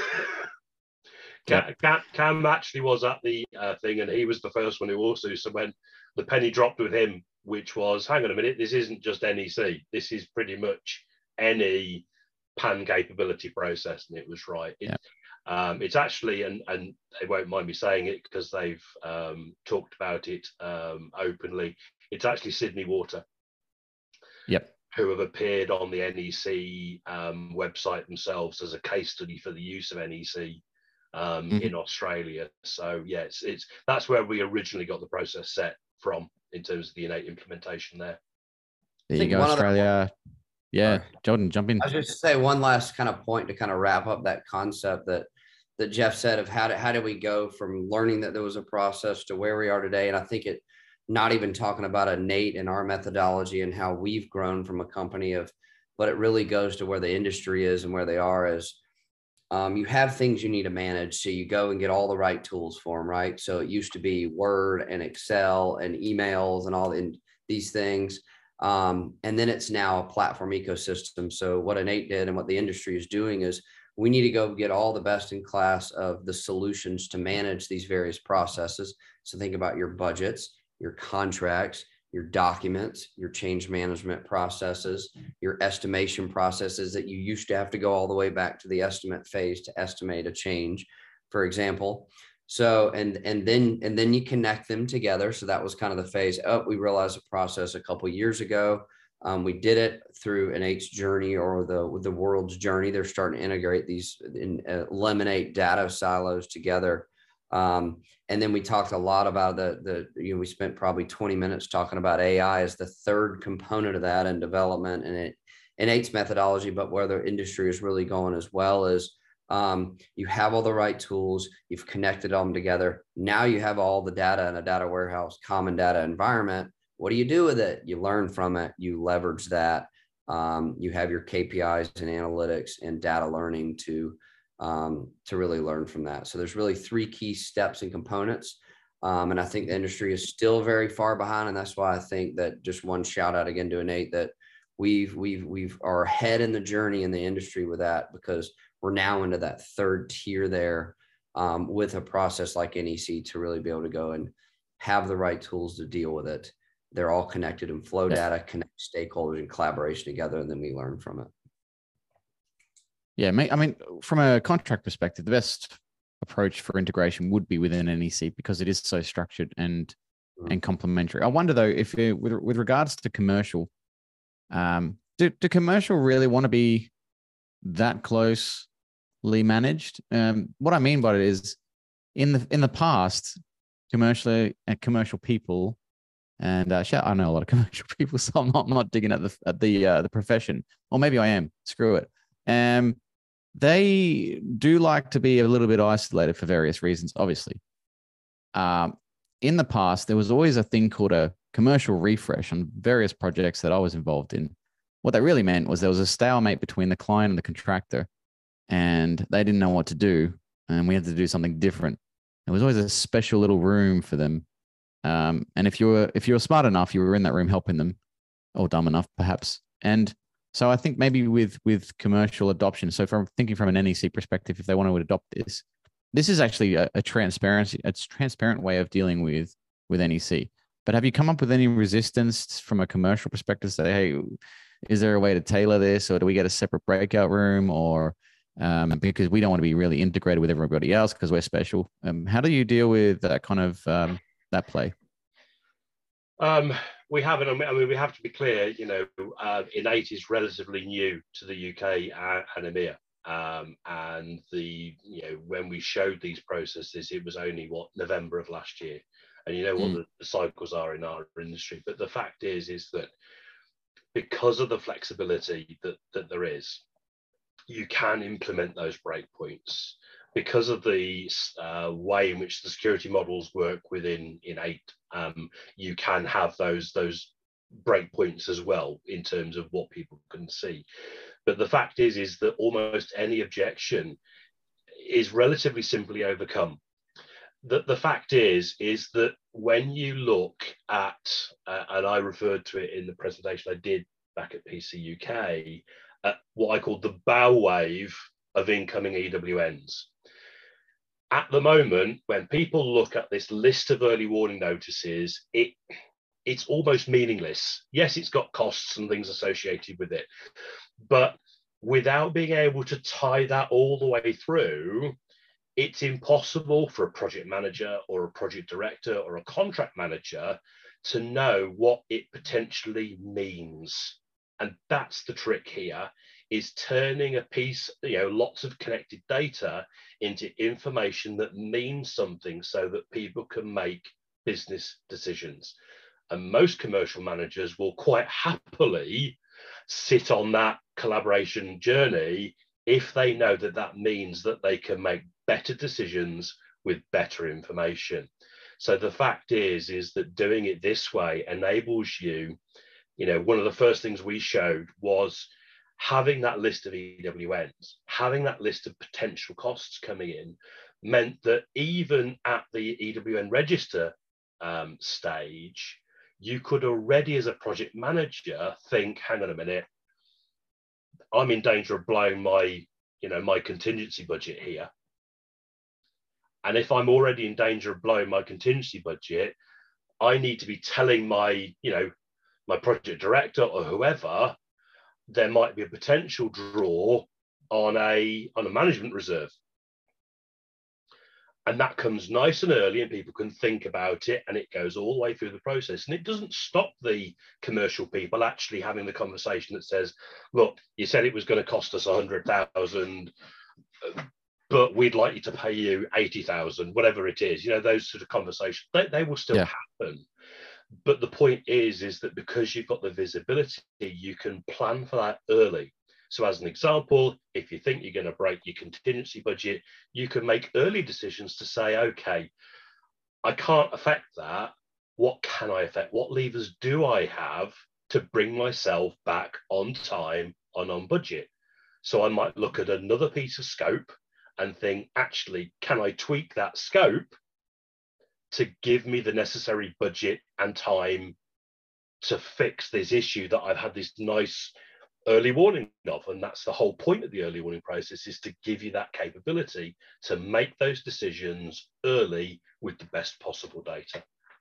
Cam, Cam, Cam actually was at the uh, thing, and he was the first one who also. So when the penny dropped with him, which was, hang on a minute, this isn't just N E C. This is pretty much any pan capability process, and it was right. It, yeah. um, it's actually, and and they won't mind me saying it because they've um, talked about it um, openly. It's actually Sydney Water. Yep. Who have appeared on the N E C um, website themselves as a case study for the use of N E C. Um, mm-hmm. in Australia. So yeah, it's, it's that's where we originally got the process set from in terms of the Innate implementation there. There you go, Australia. Other... Yeah, Sorry. Jordan, jump in. I was just to say one last kind of point to kind of wrap up that concept that that Jeff said of how do, how do we go from learning that there was a process to where we are today. And I think it, not even talking about Innate and our methodology and how we've grown from a company of, but it really goes to where the industry is and where they are as Um, you have things you need to manage. So you go and get all the right tools for them, right? So it used to be Word and Excel and emails and all in these things. Um, and then it's now a platform ecosystem. So what Innate did and what the industry is doing is we need to go get all the best in class of the solutions to manage these various processes. So think about your budgets, your contracts, your documents, your change management processes, your estimation processes that you used to have to go all the way back to the estimate phase to estimate a change, for example. So, and, and then, and then you connect them together. So that was kind of the phase. Oh, we realized a process a couple of years ago. Um, we did it through Innate's journey or the, the world's journey. They're starting to integrate these and uh, eliminate data silos together. Um, and then we talked a lot about the, the, you know, we spent probably twenty minutes talking about A I as the third component of that in development and it Innate's methodology, but where the industry is really going as well is um, you have all the right tools, you've connected them together. Now you have all the data in a data warehouse, common data environment. What do you do with it? You learn from it, you leverage that. Um, you have your K P Is and analytics and data learning to um, to really learn from that. So there's really three key steps and components. Um, and I think the industry is still very far behind. And that's why I think that just one shout out again to Innate that we've, we've, we've are ahead in the journey in the industry with that because we're now into that third tier there um, with a process like N E C to really be able to go and have the right tools to deal with it. They're all connected in flow data, connect stakeholders and collaboration together, and then we learn from it. Yeah, I mean, from a contract perspective, the best approach for integration would be within N E C because it is so structured and mm. and complementary. I wonder though, if it, with with regards to commercial, um, do do commercial really want to be that closely managed? Um, what I mean by it is, in the in the past, commercially and commercial people, and uh, I know a lot of commercial people, so I'm not I'm not digging at the at the uh, the profession, or maybe I am. Screw it. Um, they do like to be a little bit isolated for various reasons, obviously. Um, in the past, there was always a thing called a commercial refresh on various projects that I was involved in. What that really meant was there was a stalemate between the client and the contractor, and they didn't know what to do, and we had to do something different. There was always a special little room for them. Um, and if you were if you were smart enough, you were in that room helping them, or dumb enough, perhaps. And so I think maybe with with commercial adoption, so from thinking from an N E C perspective, if they want to adopt this, this is actually a, a transparency, a transparent way of dealing with with N E C. But have you come up with any resistance from a commercial perspective? Say, hey, is there a way to tailor this, or do we get a separate breakout room, or um, because we don't want to be really integrated with everybody else because we're special? Um, how do you deal with that kind of um, that play? Um, we haven't. I mean, we have to be clear. You know, uh, Innate is relatively new to the U K and, and EMEA. Um, and the you know when we showed these processes, it was only what November of last year. And you know what mm. the, the cycles are in our industry. But the fact is, is that because of the flexibility that, that there is, you can implement those breakpoints. Because of the uh, way in which the security models work within Innate, um, you can have those, those breakpoints as well in terms of what people can see. But the fact is, is that almost any objection is relatively simply overcome. The, the fact is, is that when you look at, uh, and I referred to it in the presentation I did back at P C U K, at what I call the bow wave of incoming E W Ns. At the moment, when people look at this list of early warning notices, it it's almost meaningless. Yes, it's got costs and things associated with it, but without being able to tie that all the way through, it's impossible for a project manager or a project director or a contract manager to know what it potentially means. And that's the trick here, is turning a piece, you know, lots of connected data into information that means something so that people can make business decisions. And most commercial managers will quite happily sit on that collaboration journey if they know that that means that they can make better decisions with better information. So the fact is, is that doing it this way enables you, you know, one of the first things we showed was having that list of E W Ns, having that list of potential costs coming in meant that even at the E W N register um, stage, you could already as a project manager think, hang on a minute, I'm in danger of blowing my, you know, my contingency budget here. And if I'm already in danger of blowing my contingency budget, I need to be telling my, you know, my project director or whoever, there might be a potential draw on a, on a management reserve. And that comes nice and early and people can think about it, and it goes all the way through the process. And it doesn't stop the commercial people actually having the conversation that says, look, you said it was going to cost us one hundred thousand, but we'd like you to pay you eighty thousand, whatever it is. You know, those sort of conversations, they, they will still yeah. happen. But the point is, is that because you've got the visibility, you can plan for that early. So as an example, if you think you're going to break your contingency budget, you can make early decisions to say, okay, I can't affect that. What can I affect? What levers do I have to bring myself back on time and on budget? So I might look at another piece of scope and think, actually, can I tweak that scope to give me the necessary budget and time to fix this issue that I've had this nice early warning of? And that's the whole point of the early warning process, is to give you that capability to make those decisions early with the best possible data.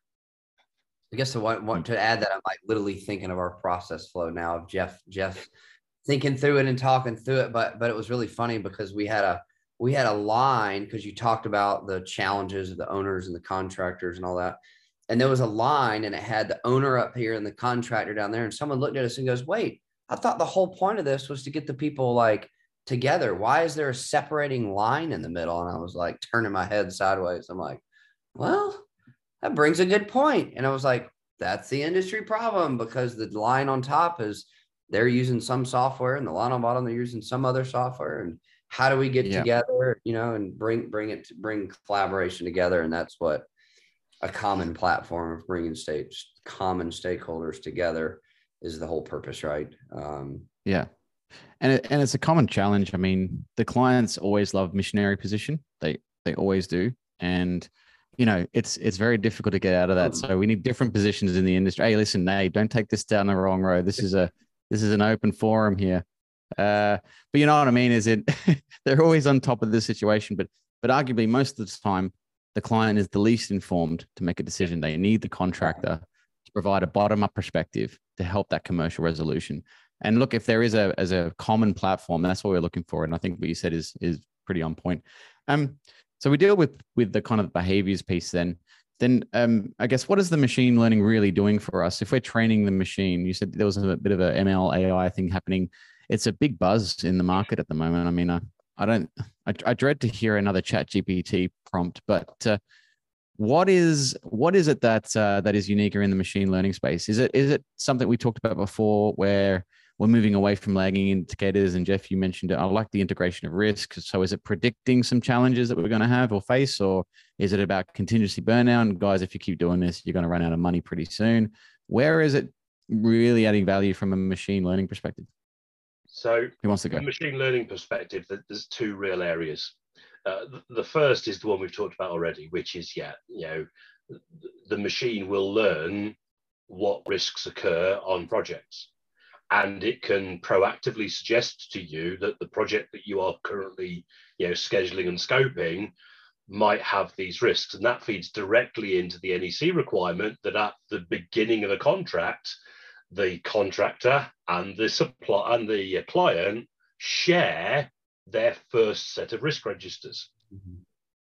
I guess I want, want to add that I'm like literally thinking of our process flow now of Jeff, Jeff thinking through it and talking through it. But, but it was really funny because we had a, we had a line, because you talked about the challenges of the owners and the contractors and all that. And there was a line and it had the owner up here and the contractor down there. And someone looked at us and goes, wait, I thought the whole point of this was to get the people like together. Why is there a separating line in the middle? And I was like turning my head sideways. I'm like, well, that brings a good point. And I was like, that's the industry problem, because the line on top is they're using some software and the line on bottom, they're using some other software. And how do we get yeah. together, you know, and bring, bring it to bring collaboration together. And that's what a common platform of bringing states, common stakeholders together is the whole purpose, right? Um, yeah. And it, and it's a common challenge. I mean, the clients always love missionary position. They, they always do. And, you know, it's, it's very difficult to get out of that. So we need different positions in the industry. Hey, listen, Nate, don't take this down the wrong road. This is a, this is an open forum here. Uh, but you know what I mean? Is it, they're always on top of this situation, but, but arguably most of the time, the client is the least informed to make a decision. They need the contractor to provide a bottom-up perspective to help that commercial resolution. And look, if there is a as a common platform, that's what we're looking for. And I think what you said is is pretty on point. Um, so we deal with with the kind of behaviors piece then. Then um, I guess what is the machine learning really doing for us? If we're training the machine, you said there was a bit of a M L A I thing happening. It's a big buzz in the market at the moment. I mean, I, I don't, I, I dread to hear another Chat G P T prompt, but uh, what is what is it that uh, that is unique in the machine learning space? Is it is it something we talked about before where we're moving away from lagging indicators? And Jeff, you mentioned it. I like the integration of risk. So is it predicting some challenges that we're going to have or face, or is it about contingency burnout? And guys, if you keep doing this, you're going to run out of money pretty soon. Where is it really adding value from a machine learning perspective? So who wants to go? From a machine learning perspective, there's two real areas. Uh, the first is the one we've talked about already, which is, yeah, you know, the machine will learn what risks occur on projects. And it can proactively suggest to you that the project that you are currently, you know, scheduling and scoping might have these risks. And that feeds directly into the N E C requirement that at the beginning of a contract, the contractor and the supply and the client share their first set of risk registers. Mm-hmm.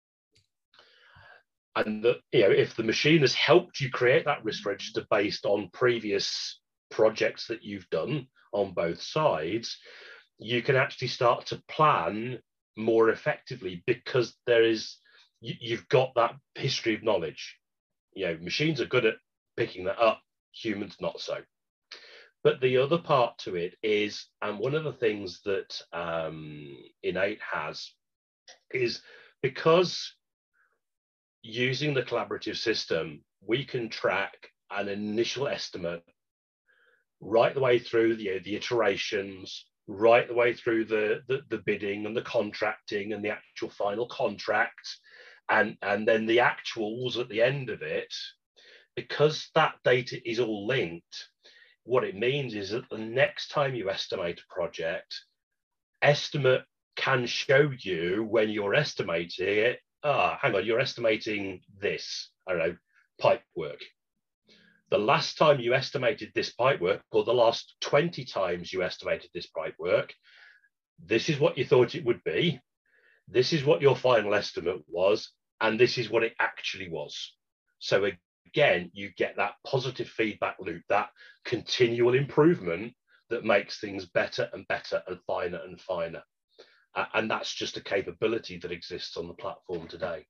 And the, you know, if the machine has helped you create that risk register based on previous projects that you've done on both sides, you can actually start to plan more effectively because there is you, you've got that history of knowledge. You know, machines are good at picking that up, humans not so. But the other part to it is, and one of the things that um, Innate has is because using the collaborative system, we can track an initial estimate right the way through the, the iterations, right the way through the, the, the bidding and the contracting and the actual final contract, and, and then the actuals at the end of it. Because that data is all linked, what it means is that the next time you estimate a project, estimate can show you when you're estimating it, ah, hang on, you're estimating this, I don't know, pipe work. The last time you estimated this pipe work, or the last twenty times you estimated this pipe work, this is what you thought it would be. This is what your final estimate was, and this is what it actually was. So again, you get that positive feedback loop, that continual improvement that makes things better and better and finer and finer. Uh, and that's just a capability that exists on the platform today.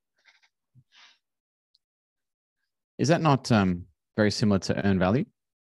Is that not um, very similar to earn value?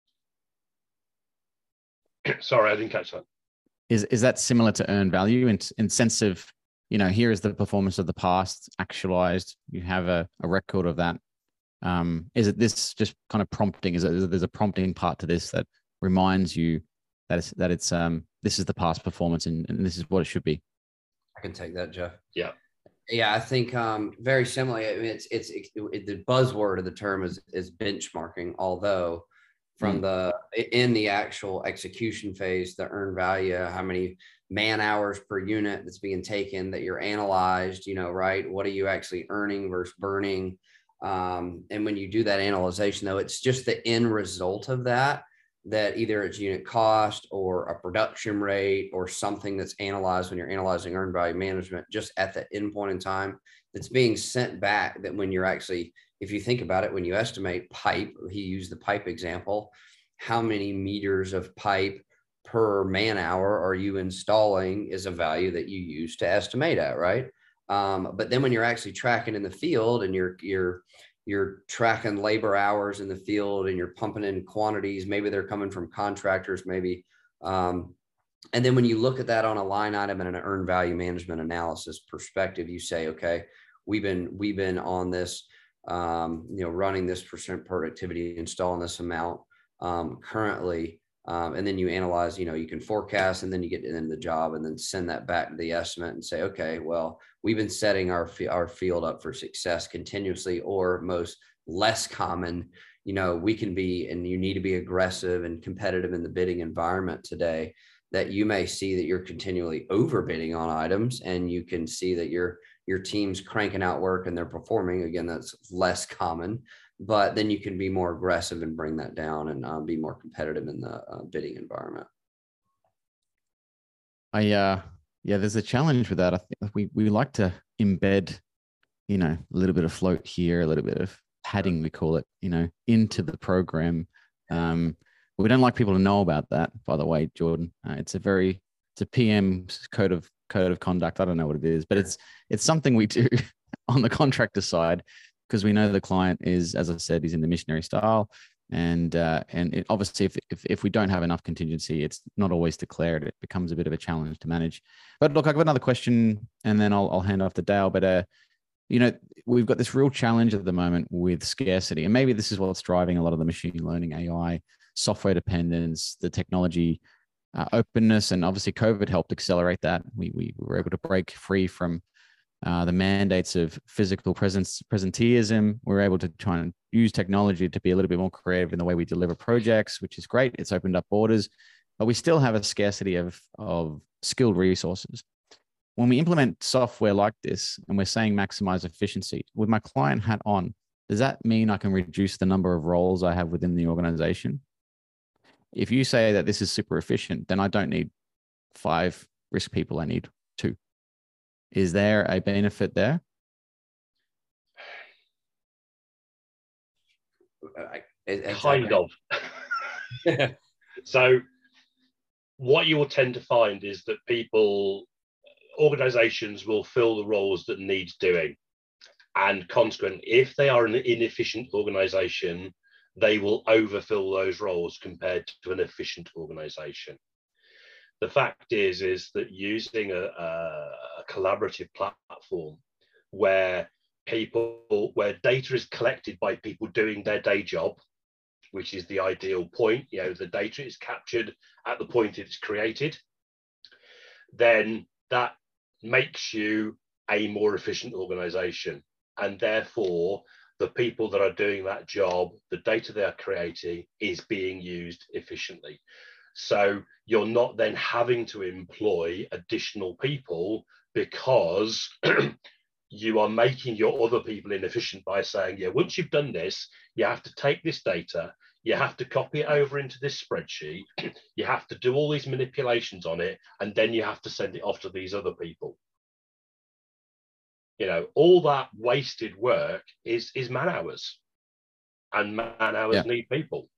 Sorry, I didn't catch that. Is is that similar to earn value in, in sense of, you know, here is the performance of the past actualized, you have a, a record of that. Um, is it this just kind of prompting? Is it, is it there's a prompting part to this that reminds you that it's, that it's um, this is the past performance and, and this is what it should be? I can take that, Jeff. Yeah. Yeah, I think um, very similarly. I mean, it's it's it, it, the buzzword of the term is is benchmarking. Although, from mm. the in the actual execution phase, the earned value, how many man hours per unit that's being taken, that you're analyzed. You know, right? What are you actually earning versus burning? Um, and when you do that analyzation, though, it's just the end result of that. That either it's unit cost or a production rate or something that's analyzed when you're analyzing earned value management, just at the end point in time, that's being sent back. That when you're actually, if you think about it, when you estimate pipe, he used the pipe example, how many meters of pipe per man hour are you installing is a value that you use to estimate at, right? Um, but then when you're actually tracking in the field and you're, you're, you're tracking labor hours in the field and you're pumping in quantities, maybe they're coming from contractors, maybe. Um, and then when you look at that on a line item and an earned value management analysis perspective, you say, okay, we've been, we've been on this, um, you know, running this percent productivity, installing this amount um, currently. Um, and then you analyze, you know, you can forecast and then you get into the job and then send that back to the estimate and say, okay, well, we've been setting our, our field up for success continuously, or most less common, you know, we can be, and you need to be aggressive and competitive in the bidding environment today, that you may see that you're continually overbidding on items, and you can see that you're, your team's cranking out work and they're performing. Again, that's less common, but then you can be more aggressive and bring that down and uh, be more competitive in the uh, bidding environment. I, uh, yeah, there's a challenge with that. I think we, we like to embed, you know, a little bit of float here, a little bit of padding, we call it, you know, into the program. Um, we don't like people to know about that, by the way, Jordan. Uh, it's a very, it's a P M's code of code of conduct. I don't know what it is, but it's it's something we do on the contractor side because we know the client is, as I said, he's in the missionary style, and uh, and it, obviously, if, if if we don't have enough contingency, it's not always declared. It becomes a bit of a challenge to manage. But look, I've got another question, and then I'll I'll hand off to Dale. But uh, you know, we've got this real challenge at the moment with scarcity, and maybe this is what's driving a lot of the machine learning, A I, software dependence, the technology uh, openness, and obviously COVID helped accelerate that. We we were able to break free from uh, the mandates of physical presence, presenteeism. We were able to try and use technology to be a little bit more creative in the way we deliver projects, which is great. It's opened up borders, but we still have a scarcity of of skilled resources. When we implement software like this and we're saying maximize efficiency, with my client hat on, does that mean I can reduce the number of roles I have within the organization? If you say that this is super efficient, then I don't need five risk people, I need two. Is there a benefit there? It's kind of. So what you will tend to find is that people, organizations will fill the roles that need doing. And consequently, if they are an inefficient organization, they will overfill those roles compared to an efficient organization. The fact is, is that using a, a, a collaborative platform where people, where data is collected by people doing their day job, which is the ideal point, you know, the data is captured at the point it's created, then that makes you a more efficient organization. And therefore, the people that are doing that job, the data they are creating is being used efficiently. So you're not then having to employ additional people because you are making your other people inefficient by saying, yeah, once you've done this, you have to take this data, you have to copy it over into this spreadsheet, you have to do all these manipulations on it, and then you have to send it off to these other people. You know, all that wasted work is is man hours, and man hours yeah. need people.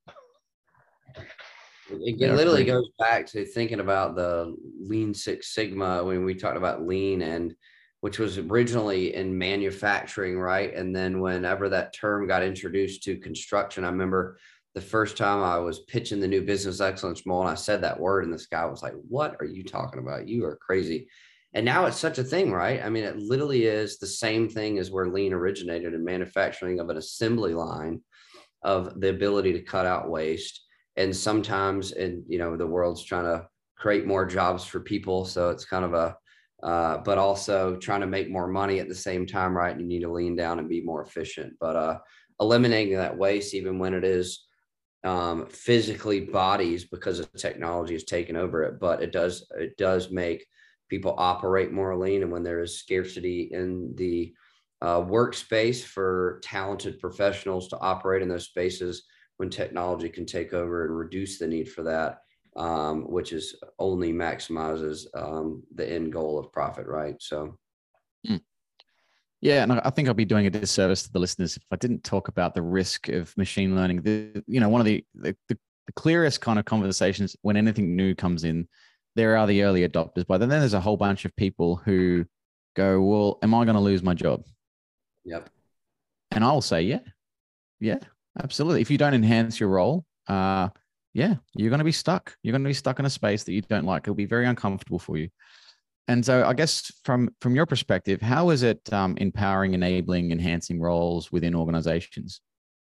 It, it literally goes back to thinking about the Lean Six Sigma when we talked about lean, and which was originally in manufacturing, right? And then whenever that term got introduced to construction, I remember the first time I was pitching the new business excellence model, and I said that word, and this guy was like, "What are you talking about? You are crazy." And now it's such a thing, right? I mean, it literally is the same thing as where lean originated in manufacturing of an assembly line, of the ability to cut out waste. And sometimes, in you know, the world's trying to create more jobs for people, so it's kind of a, uh, but also trying to make more money at the same time, right? You need to lean down and be more efficient. But uh, eliminating that waste, even when it is um, physically bodies, because of technology has taken over it, but it does it does make people operate more lean. And when there is scarcity in the uh, workspace for talented professionals to operate in those spaces, when technology can take over and reduce the need for that, um, which is only maximizes um, the end goal of profit, right? So. Mm. Yeah, and I think I'll be doing a disservice to the listeners if I didn't talk about the risk of machine learning. The, you know, one of the, the, the clearest kind of conversations when anything new comes in, there are the early adopters, but then there's a whole bunch of people who go, well, am I going to lose my job? Yep. And I'll say, yeah, yeah, absolutely. If you don't enhance your role, uh, yeah, you're going to be stuck. You're going to be stuck in a space that you don't like. It'll be very uncomfortable for you. And so I guess from, from your perspective, how is it um, empowering, enabling, enhancing roles within organizations?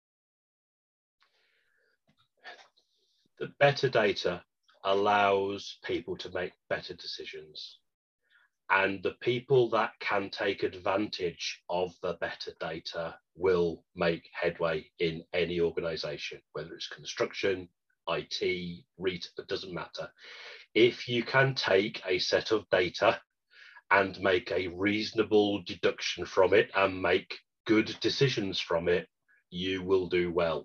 The better data allows people to make better decisions. And the people that can take advantage of the better data will make headway in any organization, whether it's construction, I T, retail, it doesn't matter. If you can take a set of data and make a reasonable deduction from it and make good decisions from it, you will do well.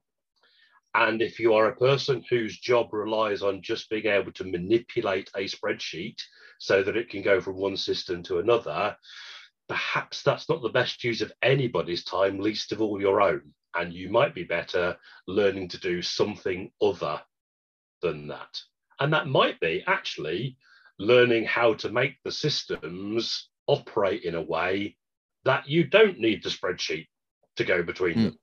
And if you are a person whose job relies on just being able to manipulate a spreadsheet so that it can go from one system to another, perhaps that's not the best use of anybody's time, least of all your own. And you might be better learning to do something other than that. And that might be actually learning how to make the systems operate in a way that you don't need the spreadsheet to go between mm. them.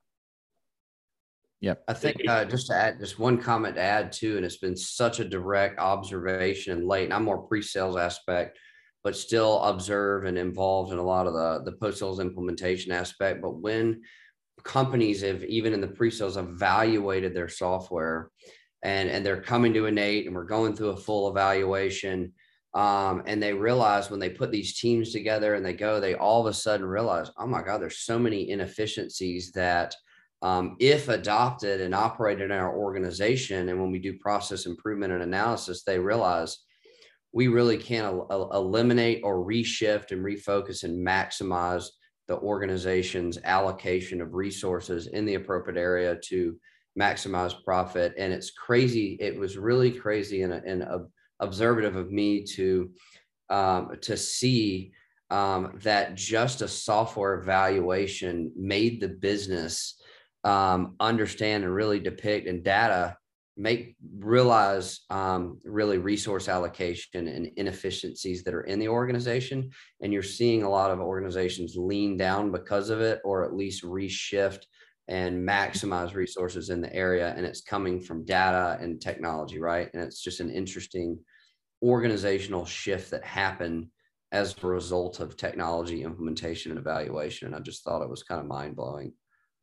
Yep. I think uh, just to add, just one comment to add too, and it's been such a direct observation late, and I'm more pre-sales aspect, but still observe and involved in a lot of the, the post-sales implementation aspect. But when companies have, even in the pre-sales, evaluated their software and, and they're coming to Innate and we're going through a full evaluation, um, and they realize when they put these teams together and they go, they all of a sudden realize, oh my God, there's so many inefficiencies that Um, if adopted and operated in our organization, and when we do process improvement and analysis, they realize we really can el- eliminate or reshift and refocus and maximize the organization's allocation of resources in the appropriate area to maximize profit. And it's crazy. It was really crazy and, and uh, observative of me to, um, to see um, that just a software evaluation made the business um, understand and really depict in data, make realize um, really resource allocation and inefficiencies that are in the organization. And you're seeing a lot of organizations lean down because of it, or at least reshift and maximize resources in the area. And it's coming from data and technology, right? And it's just an interesting organizational shift that happened as a result of technology implementation and evaluation. And I just thought it was kind of mind blowing.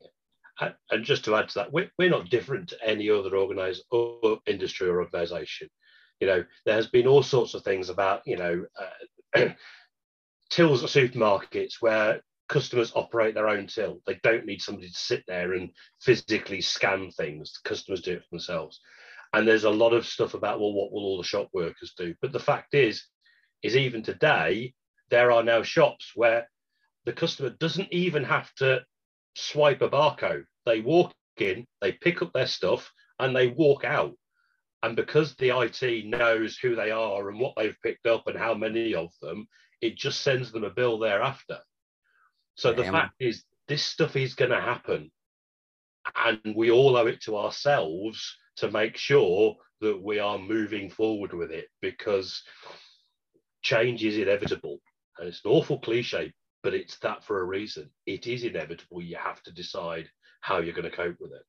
And just to add to that, we're, we're not different to any other organized or industry or organization. You know, there has been all sorts of things about, you know, uh, tills or supermarkets where customers operate their own till. They don't need somebody to sit there and physically scan things. The customers do it for themselves. And there's a lot of stuff about, well, what will all the shop workers do? But the fact is, is even today, there are now shops where the customer doesn't even have to swipe a barcode. They walk in, they pick up their stuff, and they walk out. And because the I T knows who they are and what they've picked up and how many of them, it just sends them a bill thereafter. So the Damn. fact is, this stuff is going to happen. And we all owe it to ourselves to make sure that we are moving forward with it, because change is inevitable. And it's an awful cliche, but it's that for a reason. It is inevitable. You have to decide how you're going to cope with it.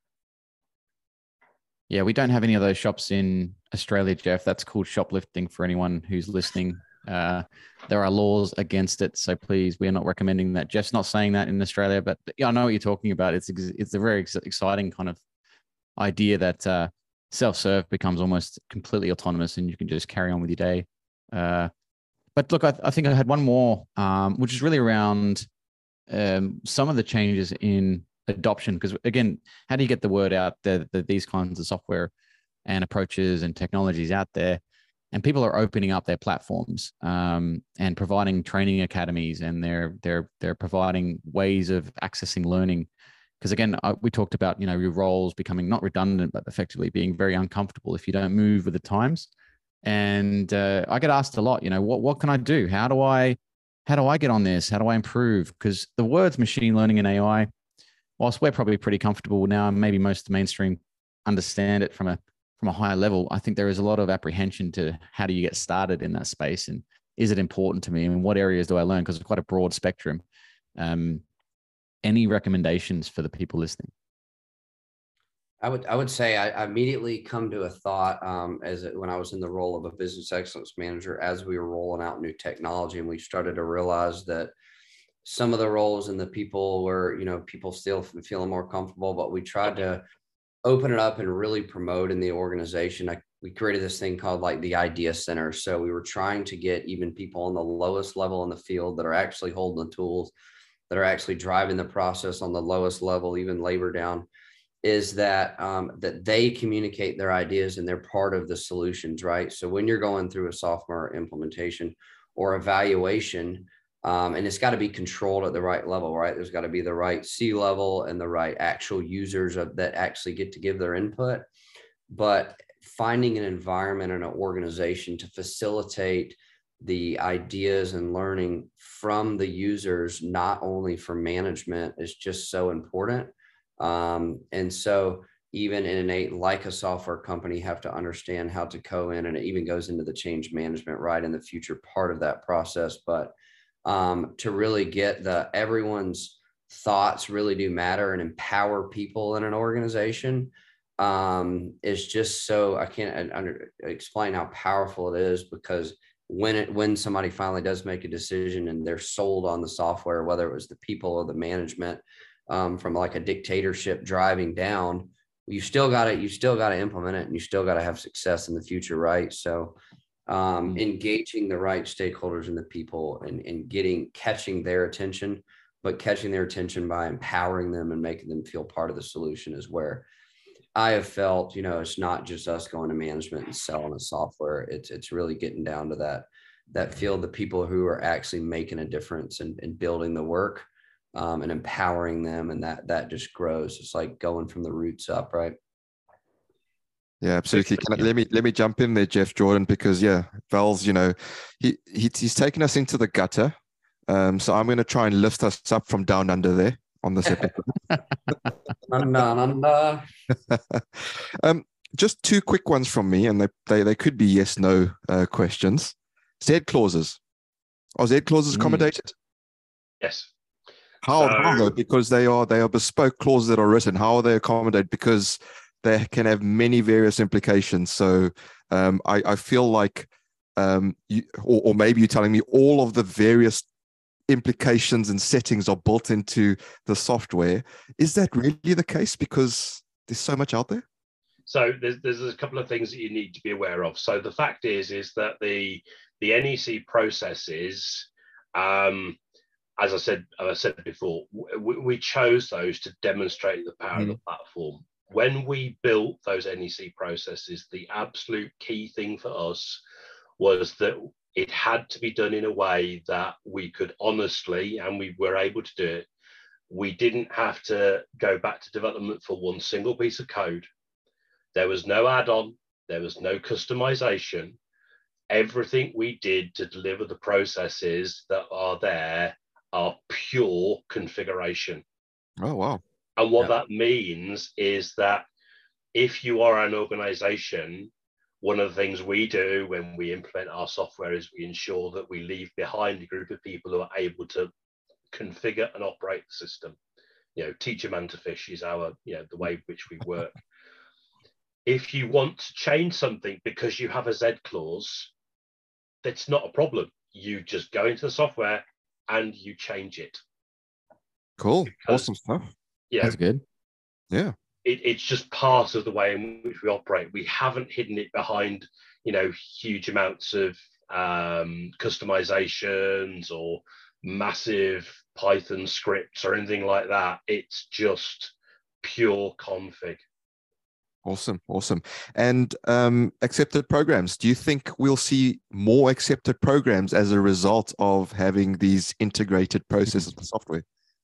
Yeah, we don't have any of those shops in Australia, Jeff. That's called shoplifting for anyone who's listening. Uh, there are laws against it, so please, we are not recommending that. Jeff's not saying that in Australia, but yeah, I know what you're talking about. It's it's a very exciting kind of idea that uh, self-serve becomes almost completely autonomous, and you can just carry on with your day. Uh, but look, I, I think I had one more, um, which is really around um, some of the changes in adoption. Because again, how do you get the word out that, that these kinds of software and approaches and technologies out there? And people are opening up their platforms um, and providing training academies, and they're they're they're providing ways of accessing learning. Because again, I, we talked about, you know, your roles becoming not redundant, but effectively being very uncomfortable if you don't move with the times. And uh, I get asked a lot, you know, what what can I do? How do I how do I get on this? How do I improve? Because the words machine learning and A I, whilst we're probably pretty comfortable now, and maybe most of the mainstream understand it from a from a higher level, I think there is a lot of apprehension to how do you get started in that space, and is it important to me, and what areas do I learn? Because it's quite a broad spectrum. Um, any recommendations for the people listening? I would I would say I, I immediately come to a thought um, as it, when I was in the role of a business excellence manager, as we were rolling out new technology, and we started to realize that some of the roles and the people were, you know, people still feeling more comfortable, but we tried to open it up and really promote in the organization. I, we created this thing called like the Idea Center. So we were trying to get even people on the lowest level in the field that are actually holding the tools, that are actually driving the process on the lowest level, even labor down, is that um, that they communicate their ideas and they're part of the solutions, right? So when you're going through a software implementation or evaluation. Um, and it's got to be controlled at the right level, right? There's got to be the right C level and the right actual users of, that actually get to give their input. But finding an environment and an organization to facilitate the ideas and learning from the users, not only for management, is just so important. Um, and so even in a, like a software company, have to understand how to co in, and it even goes into the change management, right, in the future part of that process. But um, to really get the, everyone's thoughts really do matter and empower people in an organization um, is just so, I can't under, explain how powerful it is, because when it, when somebody finally does make a decision and they're sold on the software, whether it was the people or the management, um, from like a dictatorship driving down, you still got to, you still got to implement it, and you still got to have success in the future. Right. So, um, mm-hmm. engaging the right stakeholders and the people, and, and getting, catching their attention, but catching their attention by empowering them and making them feel part of the solution is where I have felt, you know, it's not just us going to management and selling a software. It's, it's really getting down to that, that field, the people who are actually making a difference and, and building the work. Um, and empowering them, and that that just grows. It's like going from the roots up, right? Yeah, absolutely. Can I, let me let me jump in there, Jeff Jordan, because yeah, Val's, you know, he, he he's taken us into the gutter. Um, so I'm going to try and lift us up from down under there on this episode. Under, under. um, just two quick ones from me, and they they, they could be yes no uh, questions. Z clauses. Are Z clauses Mm. accommodated? Yes. How, So, how though? Because they are they are bespoke clauses that are written. How are they accommodated? Because they can have many various implications. So um, I, I feel like, um, you, or, or maybe you're telling me all of the various implications and settings are built into the software. Is that really the case? Because there's so much out there. So there's there's a couple of things that you need to be aware of. So the fact is is that the the N E C processes, um, as I said, as I said before, we, we chose those to demonstrate the power mm. of the platform. When we built those N E C processes, the absolute key thing for us was that it had to be done in a way that we could honestly, and we were able to do it. We didn't have to go back to development for one single piece of code. There was no add-on, there was no customization. Everything we did to deliver the processes that are there are pure configuration. Oh, wow. And what yeah. that means is that if you are an organization, one of the things we do when we implement our software is we ensure that we leave behind a group of people who are able to configure and operate the system. You know, teach a man to fish is our, you know, the way in which we work. If you want to change something because you have a Z clause, that's not a problem. You just go into the software and you change it. Cool. Because, awesome stuff. Yeah, that's good. Yeah. It, it's just part of the way in which we operate. We haven't hidden it behind, you know, huge amounts of um, customizations or massive Python scripts or anything like that. It's just pure config. Awesome, awesome. And um, accepted programs. Do you think we'll see more accepted programs as a result of having these integrated processes with software?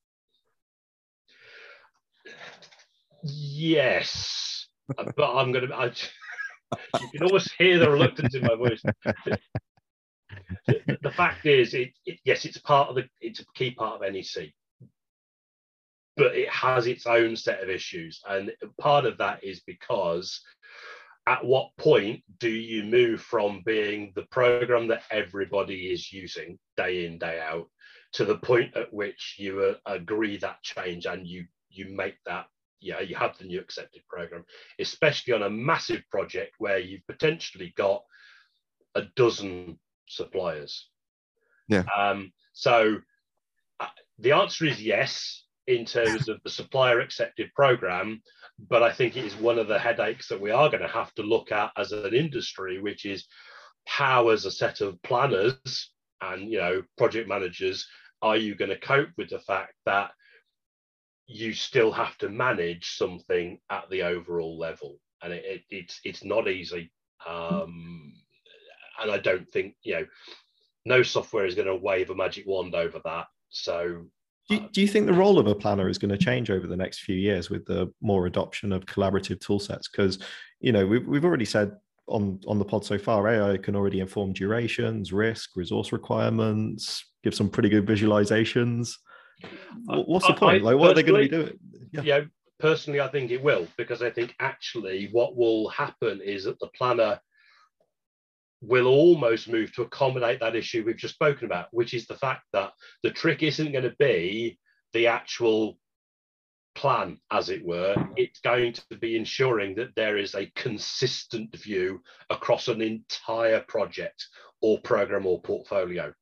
Yes, but I'm going to. I, you can almost hear the reluctance in my voice. The, the, the fact is, it, it, yes, it's part of the. It's a key part of N E C, but it has its own set of issues, and part of that is because at what point do you move from being the program that everybody is using day in, day out, to the point at which you uh, agree that change and you you make that. Yeah, you have the new accepted program, especially on a massive project where you've potentially got a dozen suppliers. Yeah. Um, so uh, the answer is yes, in terms of the supplier accepted program, but I think it is one of the headaches that we are going to have to look at as an industry, which is how, as a set of planners and, you know, project managers, are you going to cope with the fact that you still have to manage something at the overall level, and it, it, it's it's not easy. Um, and I don't think, you know, no software is going to wave a magic wand over that. So do you, do you think the role of a planner is going to change over the next few years with the more adoption of collaborative tool sets? Because, you know, we've, we've already said on, on the pod so far, A I can already inform durations, risk, resource requirements, give some pretty good visualizations. What's the point? Like, what are they going to be doing? Yeah. yeah, personally, I think it will, because I think actually what will happen is that the planner will almost move to accommodate that issue we've just spoken about, which is the fact that the trick isn't going to be the actual plan, as it were. It's going to be ensuring that there is a consistent view across an entire project or program or portfolio.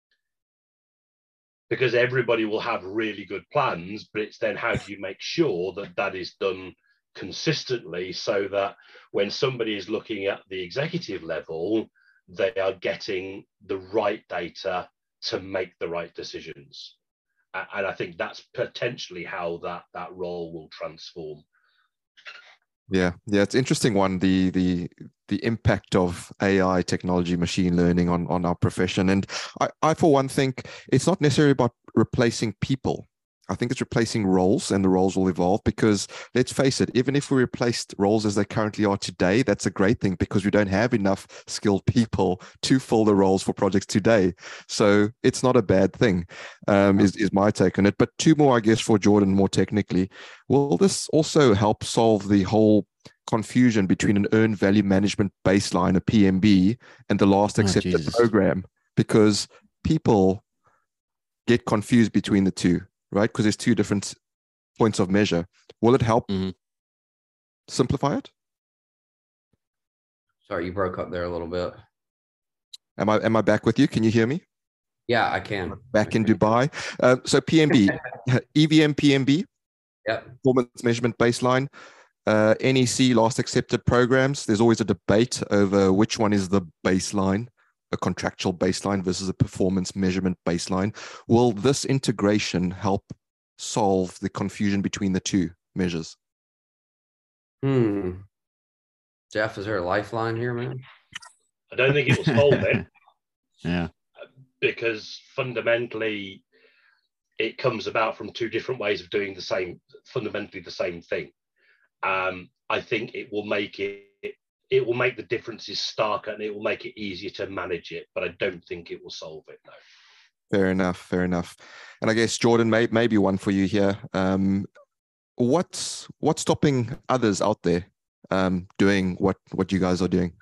Because everybody will have really good plans, but it's then how do you make sure that that is done consistently, so that when somebody is looking at the executive level, they are getting the right data to make the right decisions. And I think that's potentially how that, that role will transform. Yeah, yeah, it's an interesting one, the the the impact of A I technology, machine learning on, on our profession. And I, I, for one, think it's not necessarily about replacing people. I think it's replacing roles, and the roles will evolve, because let's face it, even if we replaced roles as they currently are today, that's a great thing, because we don't have enough skilled people to fill the roles for projects today. So it's not a bad thing, um, is, is my take on it. But two more, I guess, for Jordan, more technically. Will this also help solve the whole confusion between an earned value management baseline, a P M B, and the last accepted oh, program? Because people get confused between the two, right? Because there's two different points of measure. Will it help mm-hmm. simplify it? Sorry, you broke up there a little bit. Am I am I back with you? Can you hear me? Yeah, I can. Back in Dubai. Uh, so P M B, E V M P M B, yep. Performance Measurement Baseline, uh, N E C, last accepted programs. There's always a debate over which one is the baseline, a contractual baseline versus a performance measurement baseline. Will this integration help solve the confusion between the two measures? Hmm. Jeff, is there a lifeline here, man? I don't think it will solve it. Yeah. Because fundamentally, it comes about from two different ways of doing the same, fundamentally the same thing. Um, I think it will make it It will make the differences starker, and it will make it easier to manage it, but I don't think it will solve it, no. Fair enough, fair enough. And I guess, Jordan, may, maybe one for you here. Um, what's what's stopping others out there um, doing what, what you guys are doing?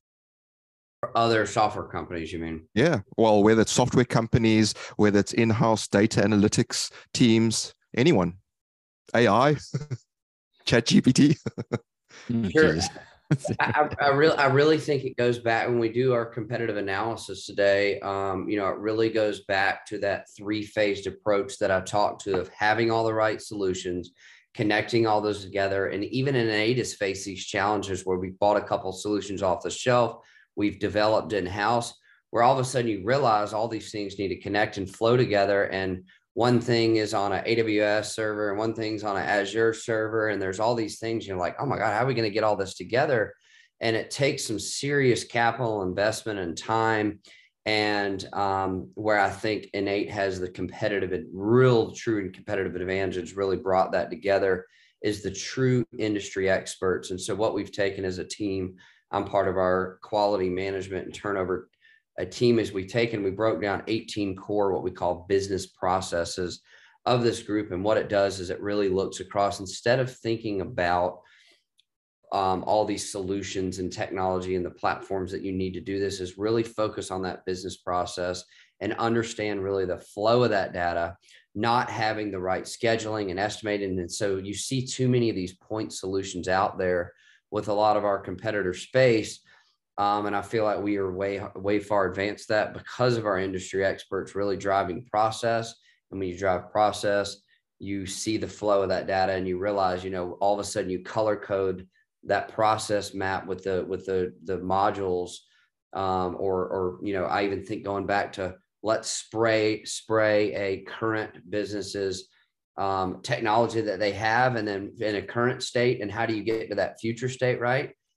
Other software companies, you mean? Yeah, well, whether it's software companies, whether it's in-house data analytics teams, anyone. A I, ChatGPT. Sure. I, I really, I really think it goes back when we do our competitive analysis today. Um, you know, it really goes back to that three-phased approach that I talked to, of having all the right solutions, connecting all those together. And even in N eight has faced these challenges where we bought a couple of solutions off the shelf, we've developed in-house, where all of a sudden you realize all these things need to connect and flow together. And one thing is on an A W S server and one thing's on an Azure server. And there's all these things, you're like, oh my God, how are we going to get all this together? And it takes some serious capital investment and time. And um, where I think N eight has the competitive and real true and competitive advantage, really brought that together, is the true industry experts. And so what we've taken as a team, I'm part of our quality management and turnover a team, as we've taken, we broke down eighteen core, what we call business processes of this group. And what it does is it really looks across, instead of thinking about um, all these solutions and technology and the platforms that you need to do this, is really focus on that business process and understand really the flow of that data, not having the right scheduling and estimating. And so you see too many of these point solutions out there with a lot of our competitor space. Um, and I feel like we are way, way far advanced that, because of our industry experts really driving process. And when you drive process, you see the flow of that data, and you realize, you know, all of a sudden you color code that process map with the, with the, the modules, um, or, or, you know, I even think going back to let's spray, spray a current business's um, technology that they have, and then in a current state, and how do you get to that future state, right?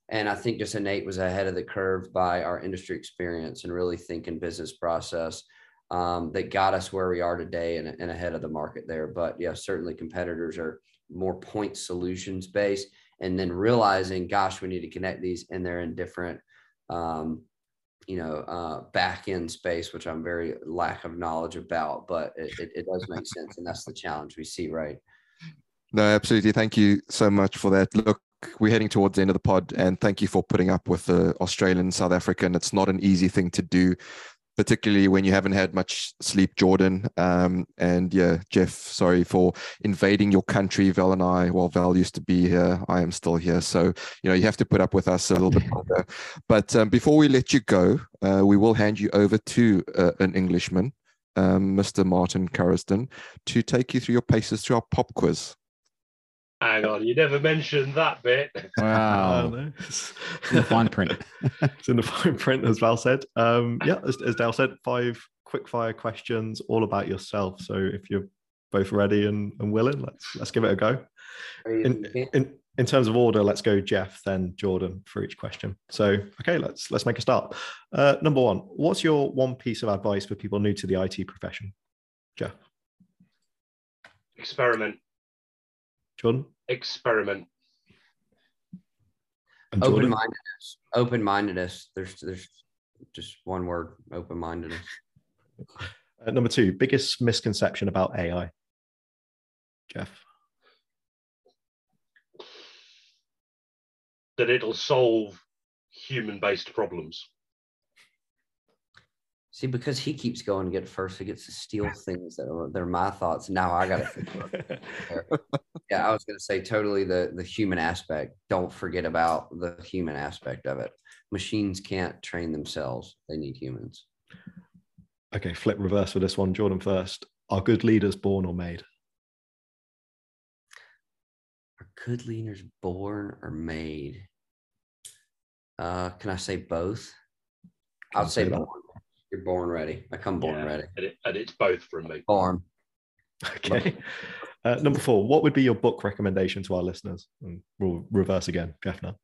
And I think just Innate was ahead of the curve by our industry experience and really thinking business process um, that got us where we are today and, and ahead of the market there. But yeah, certainly competitors are more point solutions based, and then realizing, gosh, we need to connect these, and they're in different, um, you know, uh, back end space, which I'm very lack of knowledge about, but it, it, it does make sense. And that's the challenge we see, right? No, absolutely. Thank you so much for that. Look, we're heading towards the end of the pod, and thank you for putting up with the Australian South African. It's not an easy thing to do, particularly when you haven't had much sleep, Jordan. Um, and yeah, Jeff, sorry for invading your country. Val and I, well, Val used to be here. I am still here. So, you know, you have to put up with us a little bit longer. But um, before we let you go, uh, we will hand you over to uh, an Englishman, um, Mister Martin Curriston, to take you through your paces through our pop quiz. Hang on, you never mentioned that bit. Wow. Uh, it's In the fine print. It's in the fine print, as Val said. Um, yeah, as, as Dale said, five quick fire questions all about yourself. So if you're both ready and, and willing, let's let's give it a go. In, in in terms of order, let's go Jeff, then Jordan for each question. So okay, let's let's make a start. Uh, number one, what's your one piece of advice for people new to the I T profession? Jeff. Experiment. Jordan. Experiment. And Jordan? Open-mindedness. Open-mindedness. There's there's just one word, open-mindedness. Uh, number two, biggest misconception about A I? Jeff. That it'll solve human-based problems. See, because he keeps going to get first, he gets to steal things that are they're my thoughts. Now I got to think about it. Yeah, I was going to say totally the, the human aspect. Don't forget about the human aspect of it. Machines can't train themselves. They need humans. Okay, flip reverse for this one. Jordan first. Are good leaders born or made? Are good leaders born or made? Uh, can I say both? I'll say, say born. You're born ready. I come born yeah, ready. And, it, and it's both from me. Born. Okay. Uh, number four, what would be your book recommendation to our listeners? And we'll reverse again. Jeff now.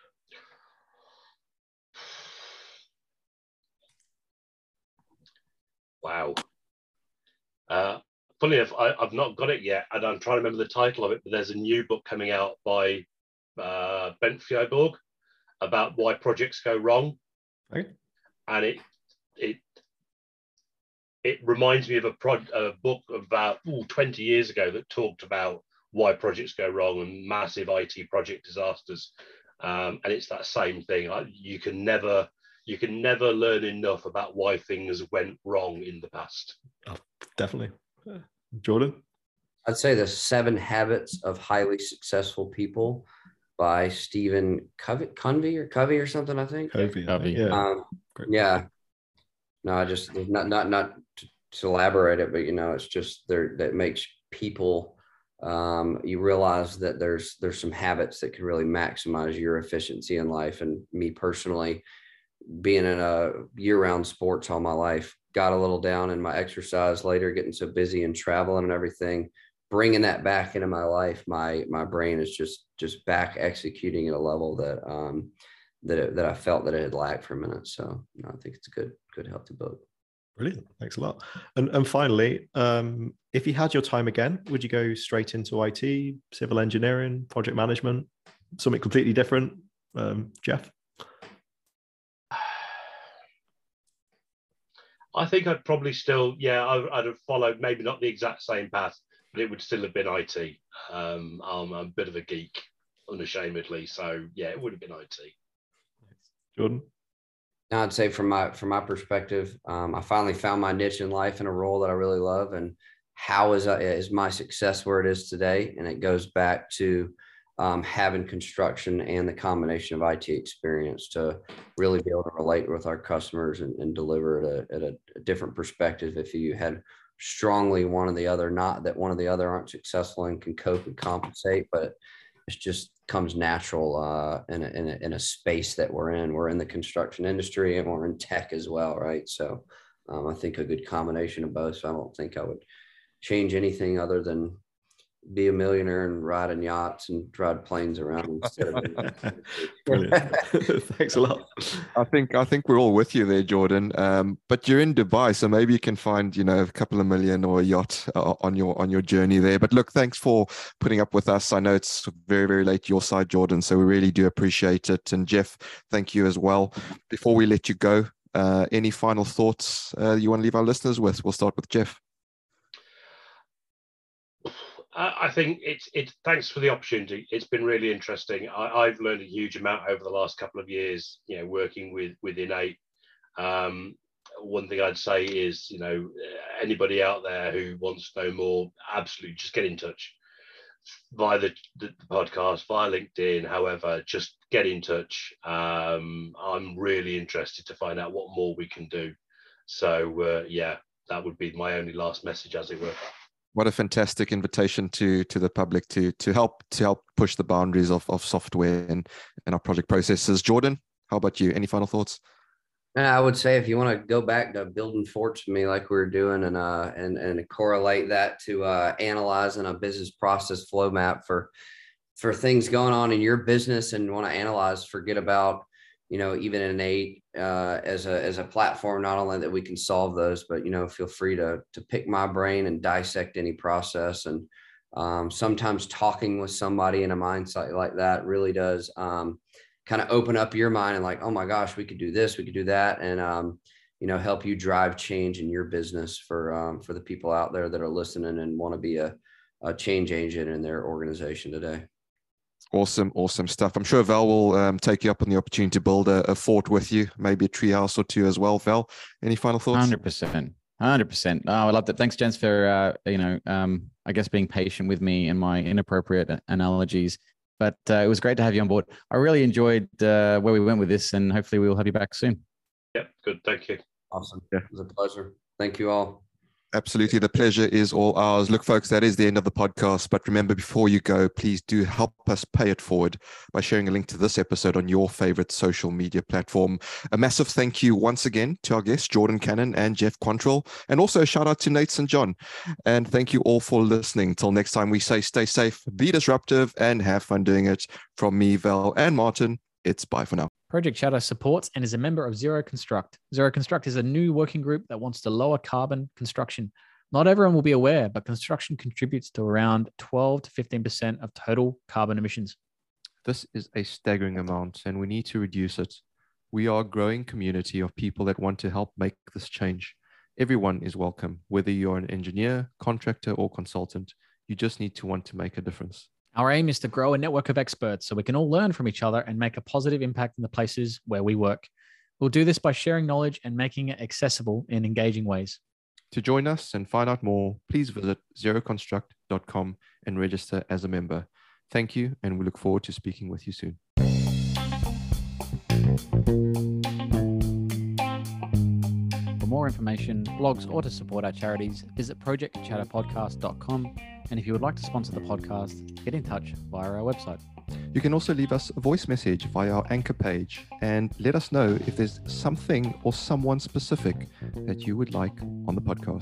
Wow. Uh, funny enough, I, I've not got it yet, and I'm trying to remember the title of it, but there's a new book coming out by uh, Bent Fjoborg about why projects go wrong. Okay. And it it it reminds me of a, pro, a book about ooh, twenty years ago that talked about why projects go wrong and massive I T project disasters. Um, and it's that same thing. I, you can never you can never learn enough about why things went wrong in the past. Oh, definitely. Uh, Jordan? I'd say the Seven Habits of Highly Successful People by Stephen Covey, Covey or Covey or something, I think. Covey, Covey. yeah. Um, yeah. No, I just not not not to, to elaborate it, but you know, it's just there that makes people um, you realize that there's there's some habits that can really maximize your efficiency in life. And me personally, being in a year-round sports all my life, got a little down in my exercise later, getting so busy and traveling and everything, bringing that back into my life. My my brain is just just back executing at a level that um, that it, that I felt that it had lagged for a minute. So you know, I think it's a good good healthy book. Brilliant. Thanks a lot. And and finally, um, if you had your time again, would you go straight into I T, civil engineering, project management, something completely different? Um, Jeff? I think I'd probably still, yeah, I, I'd have followed maybe not the exact same path, but it would still have been I T. Um, I'm a bit of a geek, unashamedly. So yeah, it would have been I T. Jordan? Now, I'd say from my from my perspective, um, I finally found my niche in life and a role that I really love. And how is I, is my success where it is today? And it goes back to um, having construction and the combination of I T experience to really be able to relate with our customers and, and deliver at, a, at a, a different perspective. If you had strongly one or the other, not that one or the other aren't successful and can cope and compensate, but it just comes natural uh, in, a, in, a, in a space that we're in. We're in the construction industry and we're in tech as well, right? So um, I think a good combination of both. So I don't think I would change anything other than be a millionaire and ride in yachts and drive planes around instead of. Brilliant. Thanks a lot. I think I think we're all with you there, Jordan. Um, but you're in Dubai, so maybe you can find, you know, a couple of million or a yacht uh, on your on your journey there. But look, thanks for putting up with us. I know it's very very late your side, Jordan, so we really do appreciate it. And Jeff, thank you as well. Before we let you go, uh, any final thoughts uh, you want to leave our listeners with? We'll start with Jeff. I think it's it's thanks for the opportunity. It's been really interesting. I, I've learned a huge amount over the last couple of years, you know, working with with Innate. Um, one thing I'd say is, you know, anybody out there who wants to know more, absolutely just get in touch via the, the, the podcast, via LinkedIn, however, just get in touch. Um, I'm really interested to find out what more we can do. So uh, yeah, that would be my only last message, as it were. What a fantastic invitation to to the public to to help to help push the boundaries of, of software and, and our project processes. Jordan, how about you? Any final thoughts? And I would say if you want to go back to building forts with me like we were doing and uh and, and correlate that to uh, analyzing a business process flow map for for things going on in your business and want to analyze, forget about, you know, even Innate uh, as a as a platform, not only that we can solve those, but, you know, feel free to to pick my brain and dissect any process. And um, sometimes talking with somebody in a mindset like that really does um, kind of open up your mind and like, oh my gosh, we could do this, we could do that, and um, you know, help you drive change in your business for um, for the people out there that are listening and want to be a, a change agent in their organization today. Awesome, awesome stuff. I'm sure Val will um, take you up on the opportunity to build a, a fort with you, maybe a treehouse or two as well. Val, any final thoughts? one hundred percent. one hundred percent. Oh, I love that. Thanks, gents, for, uh, you know, um, I guess being patient with me and my inappropriate analogies. But uh, it was great to have you on board. I really enjoyed uh, where we went with this, and hopefully we'll have you back soon. Yeah, good. Thank you. Awesome. Yeah. It was a pleasure. Thank you all. Absolutely. The pleasure is all ours. Look, folks, that is the end of the podcast. But remember, before you go, please do help us pay it forward by sharing a link to this episode on your favorite social media platform. A massive thank you once again to our guests, Jordan Cannon and Jeff Quantrill, and also a shout out to Nate Saint John. And thank you all for listening. Till next time, we say stay safe, be disruptive, and have fun doing it. From me, Val, and Martin, it's bye for now. Project Chatter supports and is a member of Zero Construct. Zero Construct is a new working group that wants to lower carbon construction. Not everyone will be aware, but construction contributes to around twelve to fifteen percent of total carbon emissions. This is a staggering amount, and we need to reduce it. We are a growing community of people that want to help make this change. Everyone is welcome, whether you're an engineer, contractor, or consultant. You just need to want to make a difference. Our aim is to grow a network of experts so we can all learn from each other and make a positive impact in the places where we work. We'll do this by sharing knowledge and making it accessible in engaging ways. To join us and find out more, please visit zero construct dot com and register as a member. Thank you, and we look forward to speaking with you soon. For more information, blogs, or to support our charities, visit project chatter podcast dot com. And if you would like to sponsor the podcast, get in touch via our website. You can also leave us a voice message via our Anchor page and let us know if there's something or someone specific that you would like on the podcast.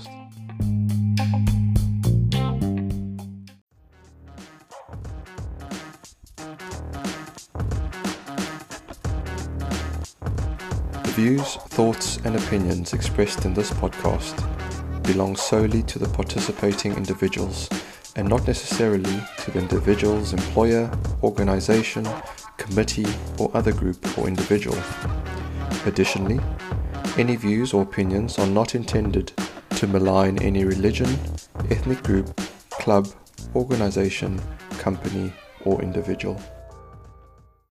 The views, thoughts, and opinions expressed in this podcast belong solely to the participating individuals and not necessarily to the individual's employer, organization, committee, or other group or individual. Additionally, any views or opinions are not intended to malign any religion, ethnic group, club, organization, company, or individual.